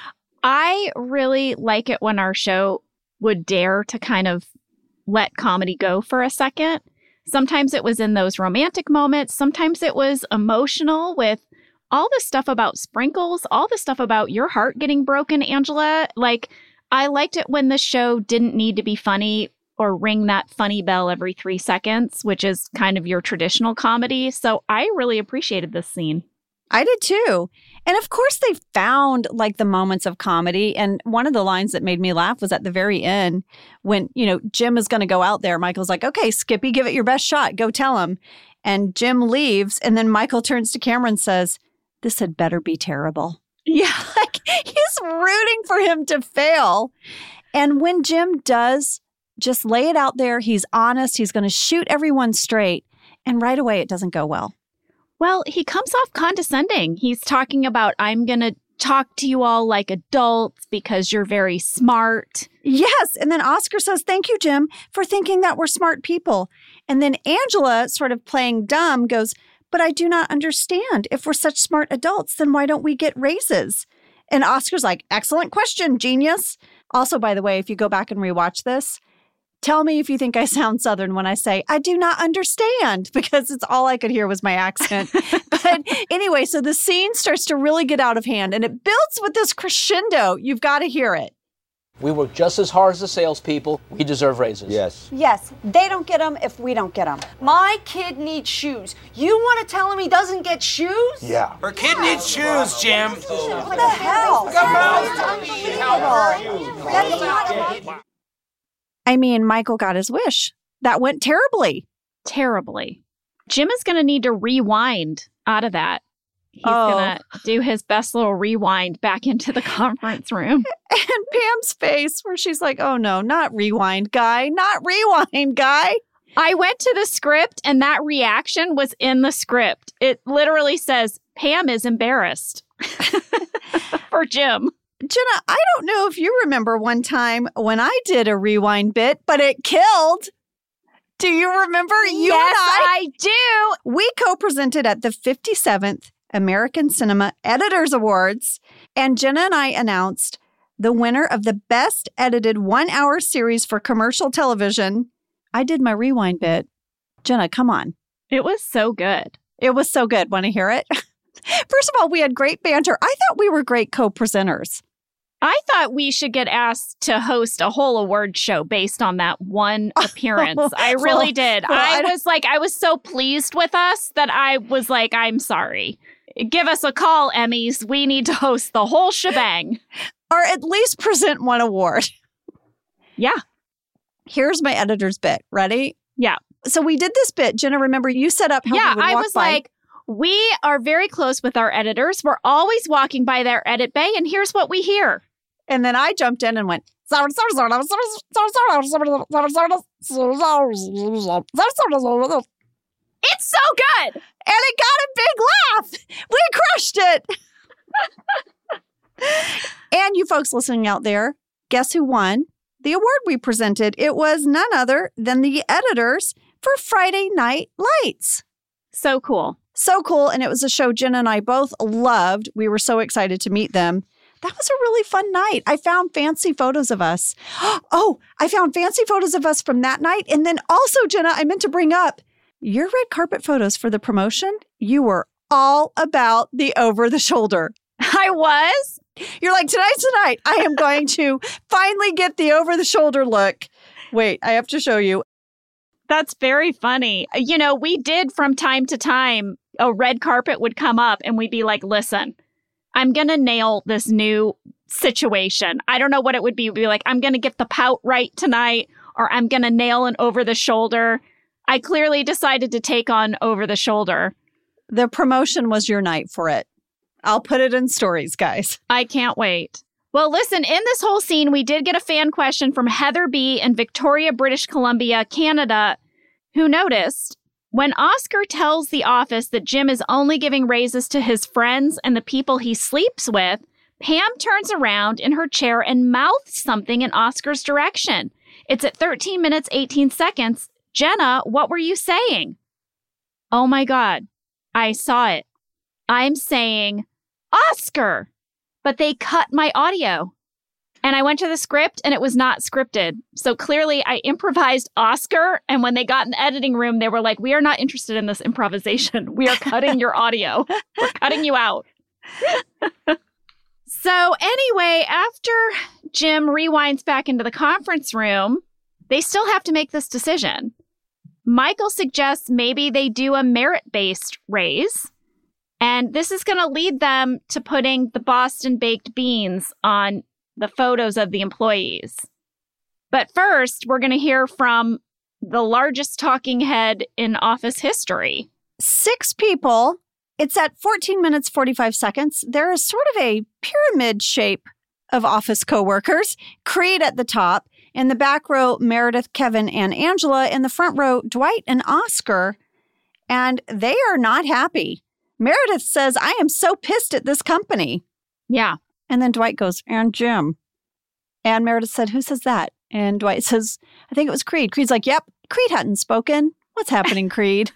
I really like it when our show would dare to kind of let comedy go for a second. Sometimes it was in those romantic moments. Sometimes it was emotional with all the stuff about sprinkles, all the stuff about your heart getting broken, Angela. Like, I liked it when the show didn't need to be funny or ring that funny bell every three seconds, which is kind of your traditional comedy. So I really appreciated this scene. I did too. And of course, they found like the moments of comedy. And one of the lines that made me laugh was at the very end when, you know, Jim is going to go out there. Michael's like, okay, Skippy, give it your best shot. Go tell him. And Jim leaves. And then Michael turns to camera and says, this had better be terrible. Yeah, like he's rooting for him to fail. And when Jim does just lay it out there, he's honest, he's going to shoot everyone straight. And right away, it doesn't go well. Well, he comes off condescending. He's talking about, I'm going to talk to you all like adults because you're very smart. Yes. And then Oscar says, thank you, Jim, for thinking that we're smart people. And then Angela, sort of playing dumb, goes, but I do not understand. If we're such smart adults, then why don't we get raises? And Oscar's like, excellent question, genius. Also, by the way, if you go back and rewatch this, tell me if you think I sound Southern when I say, I do not understand, because it's all I could hear was my accent. But anyway, so the scene starts to really get out of hand, and it builds with this crescendo. You've got to hear it. We work just as hard as the salespeople. We deserve raises. Yes. Yes, they don't get them if we don't get them. My kid needs shoes. You want to tell him he doesn't get shoes? Yeah. Her kid needs shoes, Jim. What the hell? I mean, Michael got his wish. That went terribly. Terribly. Jim is going to need to rewind out of that. He's oh. going to do his best little rewind back into the conference room. And Pam's face where she's like, oh no, not rewind, guy. Not rewind, guy. I went to the script and that reaction was in the script. It literally says, Pam is embarrassed for Jim. Jenna, I don't know if you remember one time when I did a rewind bit, but it killed. Do you remember? You yes, and I, I do. We co-presented at the fifty-seventh American Cinema Editors Awards, and Jenna and I announced the winner of the best edited one-hour series for commercial television. I did my rewind bit. Jenna, come on. It was so good. It was so good. Want to hear it? First of all, we had great banter. I thought we were great co-presenters. I thought we should get asked to host a whole award show based on that one appearance. I really did. Well, I, I was like, I was so pleased with us that I was like, I'm sorry. Give us a call, Emmys. We need to host the whole shebang. Or at least present one award. Yeah. Here's my editor's bit. Ready? Yeah. So we did this bit. Jenna, remember you set up how yeah, we would walk I was by. like, we are very close with our editors. We're always walking by their edit bay, and here's what we hear. And then I jumped in and went, it's so good. And it got a big laugh. We crushed it. And you folks listening out there, guess who won the award we presented? It was none other than the editors for Friday Night Lights. So cool. So cool. And it was a show Jenna and I both loved. We were so excited to meet them. That was a really fun night. I found fancy photos of us. Oh, I found fancy photos of us from that night. And then also, Jenna, I meant to bring up your red carpet photos for the promotion. You were all about the over-the-shoulder. I was? You're like, tonight's the night. I am going to finally get the over-the-shoulder look. Wait, I have to show you. That's very funny. You know, we did from time to time, a red carpet would come up and we'd be like, listen, I'm going to nail this new situation. I don't know what it would be. We'd be like, I'm going to get the pout right tonight, or I'm going to nail an over the shoulder. I clearly decided to take on over the shoulder. The promotion was your night for it. I'll put it in stories, guys. I can't wait. Well, listen, in this whole scene, we did get a fan question from Heather B. in Victoria, British Columbia, Canada, who noticed When Oscar tells the office that Jim is only giving raises to his friends and the people he sleeps with, Pam turns around in her chair and mouths something in Oscar's direction. It's at thirteen minutes, eighteen seconds. Jenna, what were you saying? Oh my God, I saw it. I'm saying, Oscar! But they cut my audio. And I went to the script and it was not scripted. So clearly I improvised Oscar. And when they got in the editing room, they were like, we are not interested in this improvisation. We are cutting your audio. We're cutting you out. So anyway, after Jim rewinds back into the conference room, they still have to make this decision. Michael suggests maybe they do a merit-based raise. And this is going to lead them to putting the Boston baked beans on the photos of the employees. But first, we're going to hear from the largest talking head in office history. Six people. It's at fourteen minutes, forty-five seconds. There is sort of a pyramid shape of office coworkers. Creed at the top. In the back row, Meredith, Kevin, and Angela. In the front row, Dwight and Oscar. And they are not happy. Meredith says, I am so pissed at this company. Yeah. And then Dwight goes, and Jim. And Meredith said, who says that? And Dwight says, I think it was Creed. Creed's like, yep, Creed hadn't spoken. What's happening, Creed?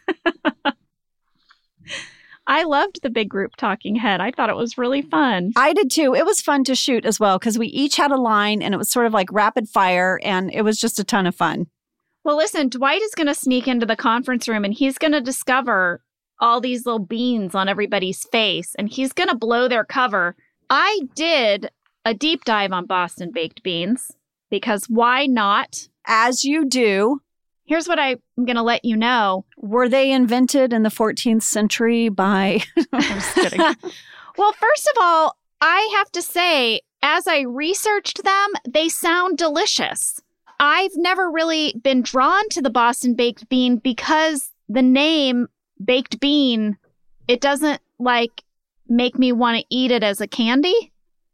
I loved the big group talking head. I thought it was really fun. I did too. It was fun to shoot as well because we each had a line and it was sort of like rapid fire and it was just a ton of fun. Well, listen, Dwight is going to sneak into the conference room and he's going to discover all these little beans on everybody's face and he's going to blow their cover. I did a deep dive on Boston baked beans because why not? As you do. Here's what I'm going to let you know. Were they invented in the fourteenth century by... I'm just kidding. Well, first of all, I have to say, as I researched them, they sound delicious. I've never really been drawn to the Boston baked bean because the name baked bean, it doesn't like make me want to eat it as a candy.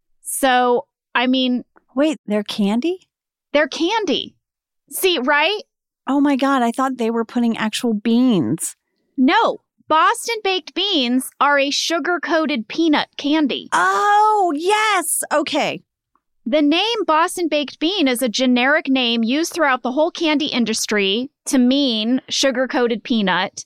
So, I mean... Wait, they're candy? They're candy. See, right? Oh my God, I thought they were putting actual beans. No, Boston baked beans are a sugar-coated peanut candy. Oh, yes. Okay. The name Boston baked bean is a generic name used throughout the whole candy industry to mean sugar-coated peanut.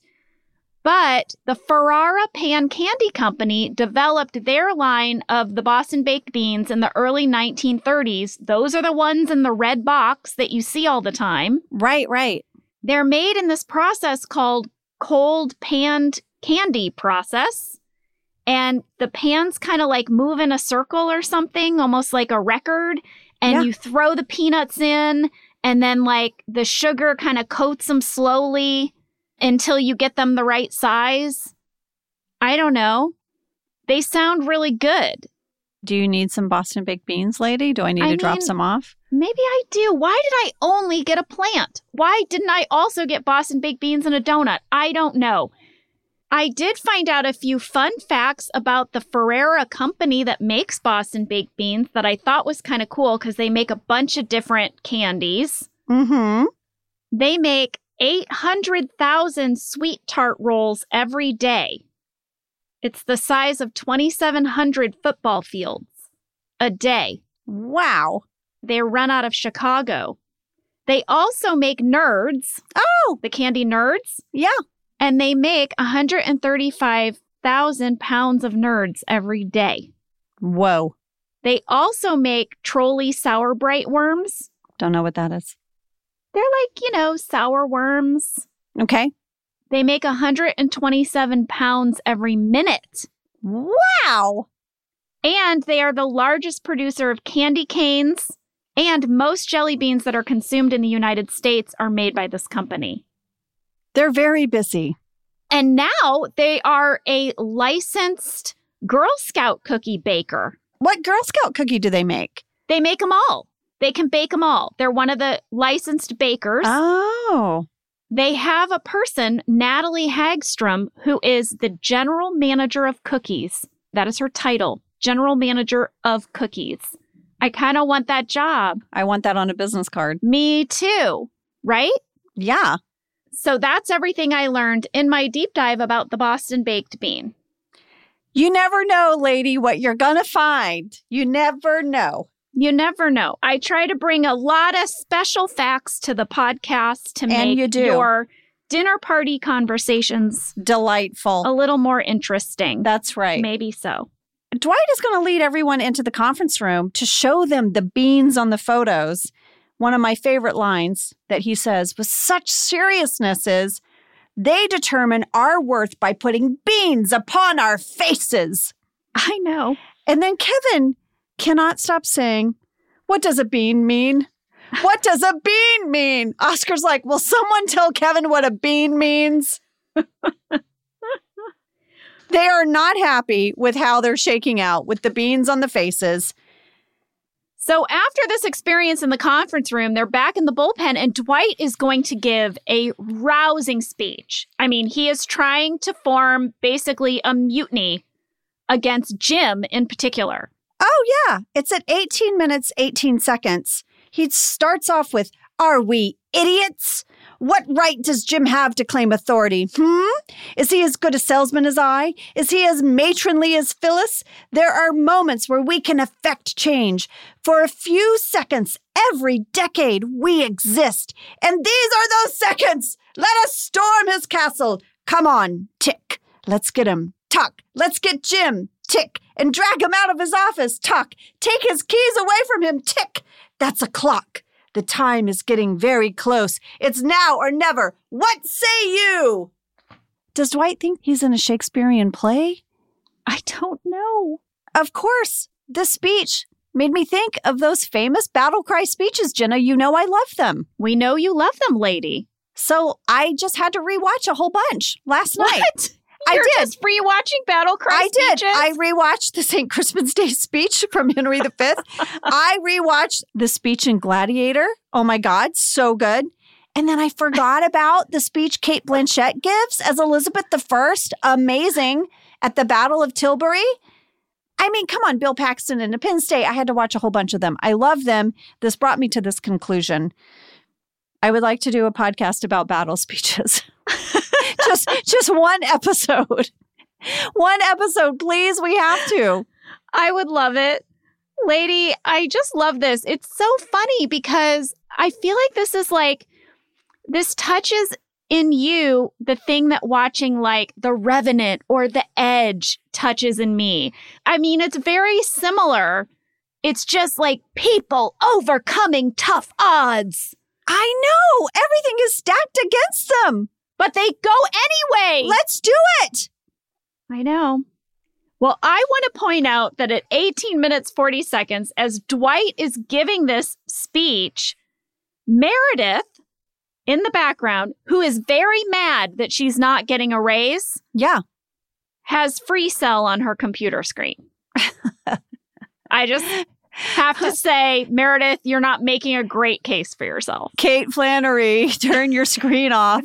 But the Ferrara Pan Candy Company developed their line of the Boston baked beans in the early nineteen thirties. Those are the ones in the red box that you see all the time. Right, right. They're made in this process called cold panned candy process. And the pans kind of like move in a circle or something, almost like a record. And yeah. You throw the peanuts in and then like the sugar kind of coats them slowly until you get them the right size. I don't know. They sound really good. Do you need some Boston baked beans, lady? Do I need I to drop mean, some off? Maybe I do. Why did I only get a plant? Why didn't I also get Boston baked beans and a donut? I don't know. I did find out a few fun facts about the Ferrara company that makes Boston baked beans that I thought was kind of cool because they make a bunch of different candies. Mm-hmm. They make eight hundred thousand sweet tart rolls every day. It's the size of twenty-seven hundred football fields a day. Wow. They run out of Chicago. They also make Nerds. Oh! The candy Nerds. Yeah. And they make one hundred thirty-five thousand pounds of Nerds every day. Whoa. They also make Trolley Sour Bright Worms. Don't know what that is. They're like, you know, sour worms. Okay. They make one hundred twenty-seven pounds every minute. Wow. And they are the largest producer of candy canes, and most jelly beans that are consumed in the United States are made by this company. They're very busy. And now they are a licensed Girl Scout cookie baker. What Girl Scout cookie do they make? They make them all. They can bake them all. They're one of the licensed bakers. Oh. They have a person, Natalie Hagstrom, who is the general manager of cookies. That is her title, general manager of cookies. I kind of want that job. I want that on a business card. Me too, right? Yeah. So that's everything I learned in my deep dive about the Boston baked bean. You never know, lady, what you're going to find. You never know. You never know. I try to bring a lot of special facts to the podcast to And make you do. your dinner party conversations delightful, a little more interesting. That's right. Maybe so. Dwight is going to lead everyone into the conference room to show them the beans on the photos. One of my favorite lines that he says with such seriousness is, they determine our worth by putting beans upon our faces. I know. And then Kevin cannot stop saying, what does a bean mean? What does a bean mean? Oscar's like, will someone tell Kevin what a bean means? They are not happy with how they're shaking out with the beans on the faces. So after this experience in the conference room, they're back in the bullpen and Dwight is going to give a rousing speech. I mean, he is trying to form basically a mutiny against Jim in particular. Oh, yeah. It's at eighteen minutes, eighteen seconds. He starts off with, are we idiots? What right does Jim have to claim authority? Hmm? Is he as good a salesman as I? Is he as matronly as Phyllis? There are moments where we can affect change. For a few seconds, every decade, we exist. And these are those seconds. Let us storm his castle. Come on, tick. Let's get him. Tuck. Let's get Jim. Tick. And drag him out of his office. Tuck. Take his keys away from him. Tick. That's a clock. The time is getting very close. It's now or never. What say you? Does Dwight think he's in a Shakespearean play? I don't know. Of course. This speech made me think of those famous battle cry speeches, Jenna. You know I love them. We know you love them, lady. So I just had to rewatch a whole bunch last what? night. You're I did. just rewatching Battle Cry I speeches? did. I rewatched the Saint Crispin's Day speech from Henry the Fifth. I rewatched the speech in Gladiator. Oh my God, so good. And then I forgot about the speech Kate Blanchett gives as Elizabeth the First. Amazing. At the Battle of Tilbury. I mean, come on, Bill Paxton and Penn State. I had to watch a whole bunch of them. I love them. This brought me to this conclusion. I would like to do a podcast about battle speeches. just just one episode. One episode, please. We have to. I would love it. Lady, I just love this. It's so funny because I feel like this is like, this touches in you the thing that watching like The Revenant or The Edge touches in me. I mean, it's very similar. It's just like people overcoming tough odds. I know. Everything is stacked against them. But they go anyway. Let's do it. I know. Well, I want to point out that at eighteen minutes, forty seconds, as Dwight is giving this speech, Meredith in the background, who is very mad that she's not getting a raise, yeah, has Free Cell on her computer screen. I just have to say, Meredith, you're not making a great case for yourself. Kate Flannery, turn your screen off.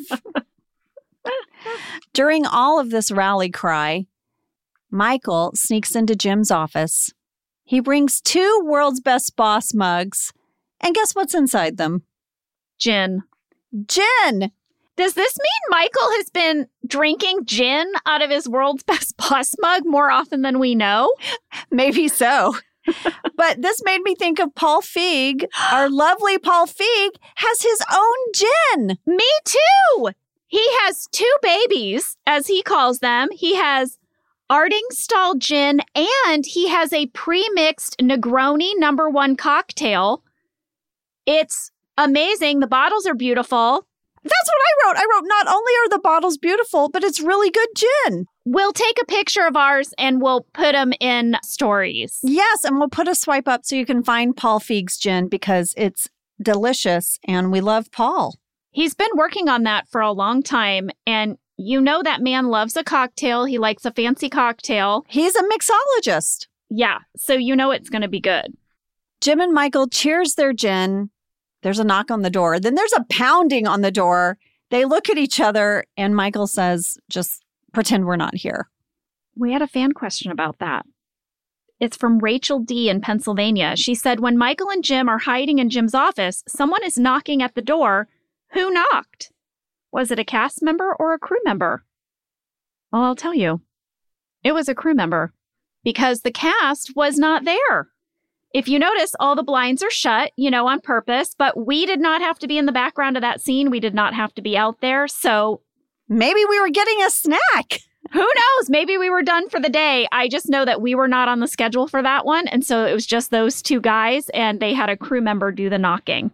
During all of this rally cry, Michael sneaks into Jim's office. He brings two World's Best Boss mugs. And guess what's inside them? Gin. Gin! Does this mean Michael has been drinking gin out of his World's Best Boss mug more often than we know? Maybe so. But this made me think of Paul Feig. Our lovely Paul Feig has his own gin. Me too! He has two babies, as he calls them. He has Ardingstall gin, and he has a pre-mixed Negroni number one cocktail. It's amazing. The bottles are beautiful. That's what I wrote. I wrote, not only are the bottles beautiful, but it's really good gin. We'll take a picture of ours and we'll put them in stories. Yes, and we'll put a swipe up so you can find Paul Feig's gin because it's delicious and we love Paul. He's been working on that for a long time, and you know that man loves a cocktail. He likes a fancy cocktail. He's a mixologist. Yeah, so you know it's going to be good. Jim and Michael cheers their gin. There's a knock on the door. Then there's a pounding on the door. They look at each other, and Michael says, just pretend we're not here. We had a fan question about that. It's from Rachel D. in Pennsylvania. She said, when Michael and Jim are hiding in Jim's office, someone is knocking at the door. Who knocked? Was it a cast member or a crew member? Well, I'll tell you. It was a crew member because the cast was not there. If you notice, all the blinds are shut, you know, on purpose, but we did not have to be in the background of that scene. We did not have to be out there. So maybe we were getting a snack. Who knows? Maybe we were done for the day. I just know that we were not on the schedule for that one. And so it was just those two guys, and they had a crew member do the knocking.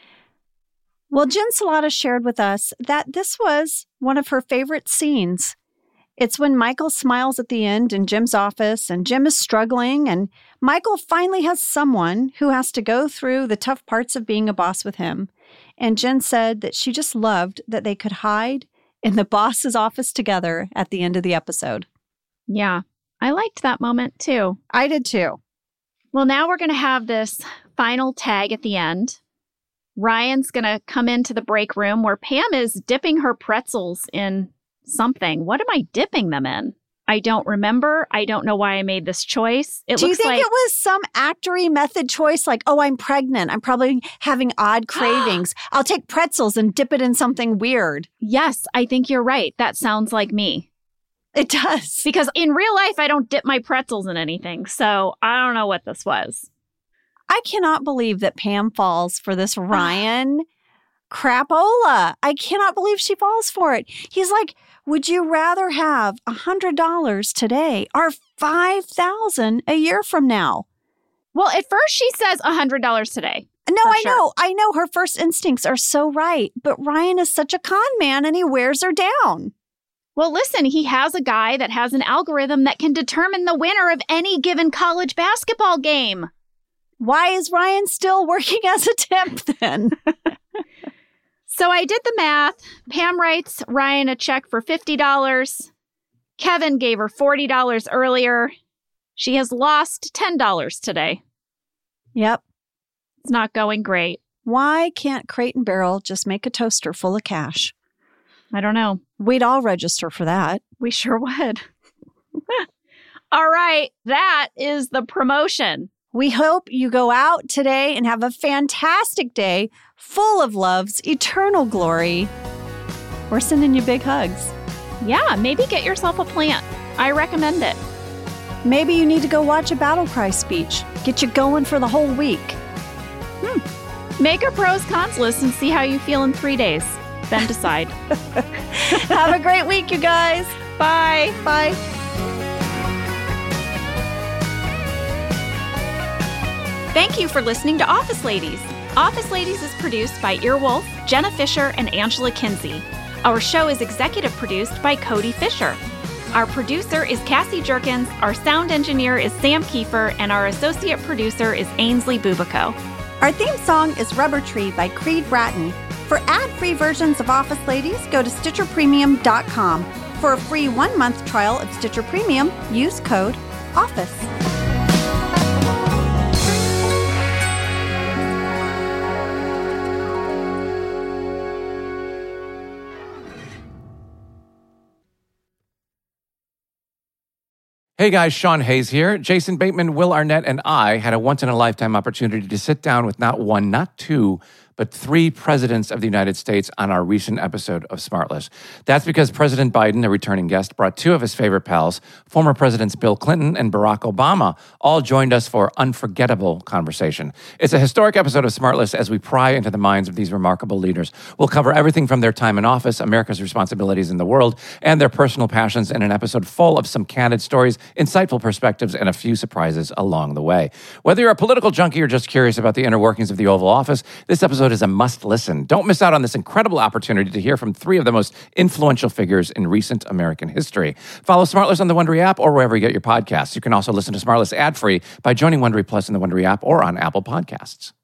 Well, Jen Salata shared with us that this was one of her favorite scenes. It's when Michael smiles at the end in Jim's office, and Jim is struggling, and Michael finally has someone who has to go through the tough parts of being a boss with him. And Jen said that she just loved that they could hide in the boss's office together at the end of the episode. Yeah, I liked that moment too. I did too. Well, now we're going to have this final tag at the end. Ryan's going to come into the break room where Pam is dipping her pretzels in something. What am I dipping them in? I don't remember. I don't know why I made this choice. It Do you looks think like it was some actory method choice? Like, oh, I'm pregnant. I'm probably having odd cravings. I'll take pretzels and dip it in something weird. Yes, I think you're right. That sounds like me. It does. Because in real life, I don't dip my pretzels in anything. So I don't know what this was. I cannot believe that Pam falls for this Ryan crapola. I cannot believe she falls for it. He's like, would you rather have one hundred dollars today or five thousand dollars a year from now? Well, at first she says one hundred dollars today. No, I sure. know. I know her first instincts are so right. But Ryan is such a con man and he wears her down. Well, listen, he has a guy that has an algorithm that can determine the winner of any given college basketball game. Why is Ryan still working as a temp then? So I did the math. Pam writes Ryan a check for fifty dollars. Kevin gave her forty dollars earlier. She has lost ten dollars today. Yep. It's not going great. Why can't Crate and Barrel just make a toaster full of cash? I don't know. We'd all register for that. We sure would. All right. That is the promotion. We hope you go out today and have a fantastic day full of love's eternal glory. We're sending you big hugs. Yeah, maybe get yourself a plant. I recommend it. Maybe you need to go watch a Battle Cry speech. Get you going for the whole week. Hmm. Make a pros cons list and see how you feel in three days. Then decide. Have a great week, you guys. Bye. Bye. Thank you for listening to Office Ladies. Office Ladies is produced by Earwolf, Jenna Fisher, and Angela Kinsey. Our show is executive produced by Cody Fisher. Our producer is Cassie Jerkins, our sound engineer is Sam Kiefer, and our associate producer is Ainsley Bubico. Our theme song is Rubber Tree by Creed Bratton. For ad-free versions of Office Ladies, go to Stitcher Premium dot com. For a free one-month trial of Stitcher Premium, use code OFFICE. Hey guys, Sean Hayes here. Jason Bateman, Will Arnett, and I had a once-in-a-lifetime opportunity to sit down with not one, not two, but three presidents of the United States on our recent episode of Smartless. That's because President Biden, a returning guest, brought two of his favorite pals, former Presidents Bill Clinton and Barack Obama, all joined us for unforgettable conversation. It's a historic episode of Smartless as we pry into the minds of these remarkable leaders. We'll cover everything from their time in office, America's responsibilities in the world, and their personal passions in an episode full of some candid stories, insightful perspectives, and a few surprises along the way. Whether you're a political junkie or just curious about the inner workings of the Oval Office, this episode is a must-listen. Don't miss out on this incredible opportunity to hear from three of the most influential figures in recent American history. Follow Smartless on the Wondery app or wherever you get your podcasts. You can also listen to Smartless ad-free by joining Wondery Plus in the Wondery app or on Apple Podcasts.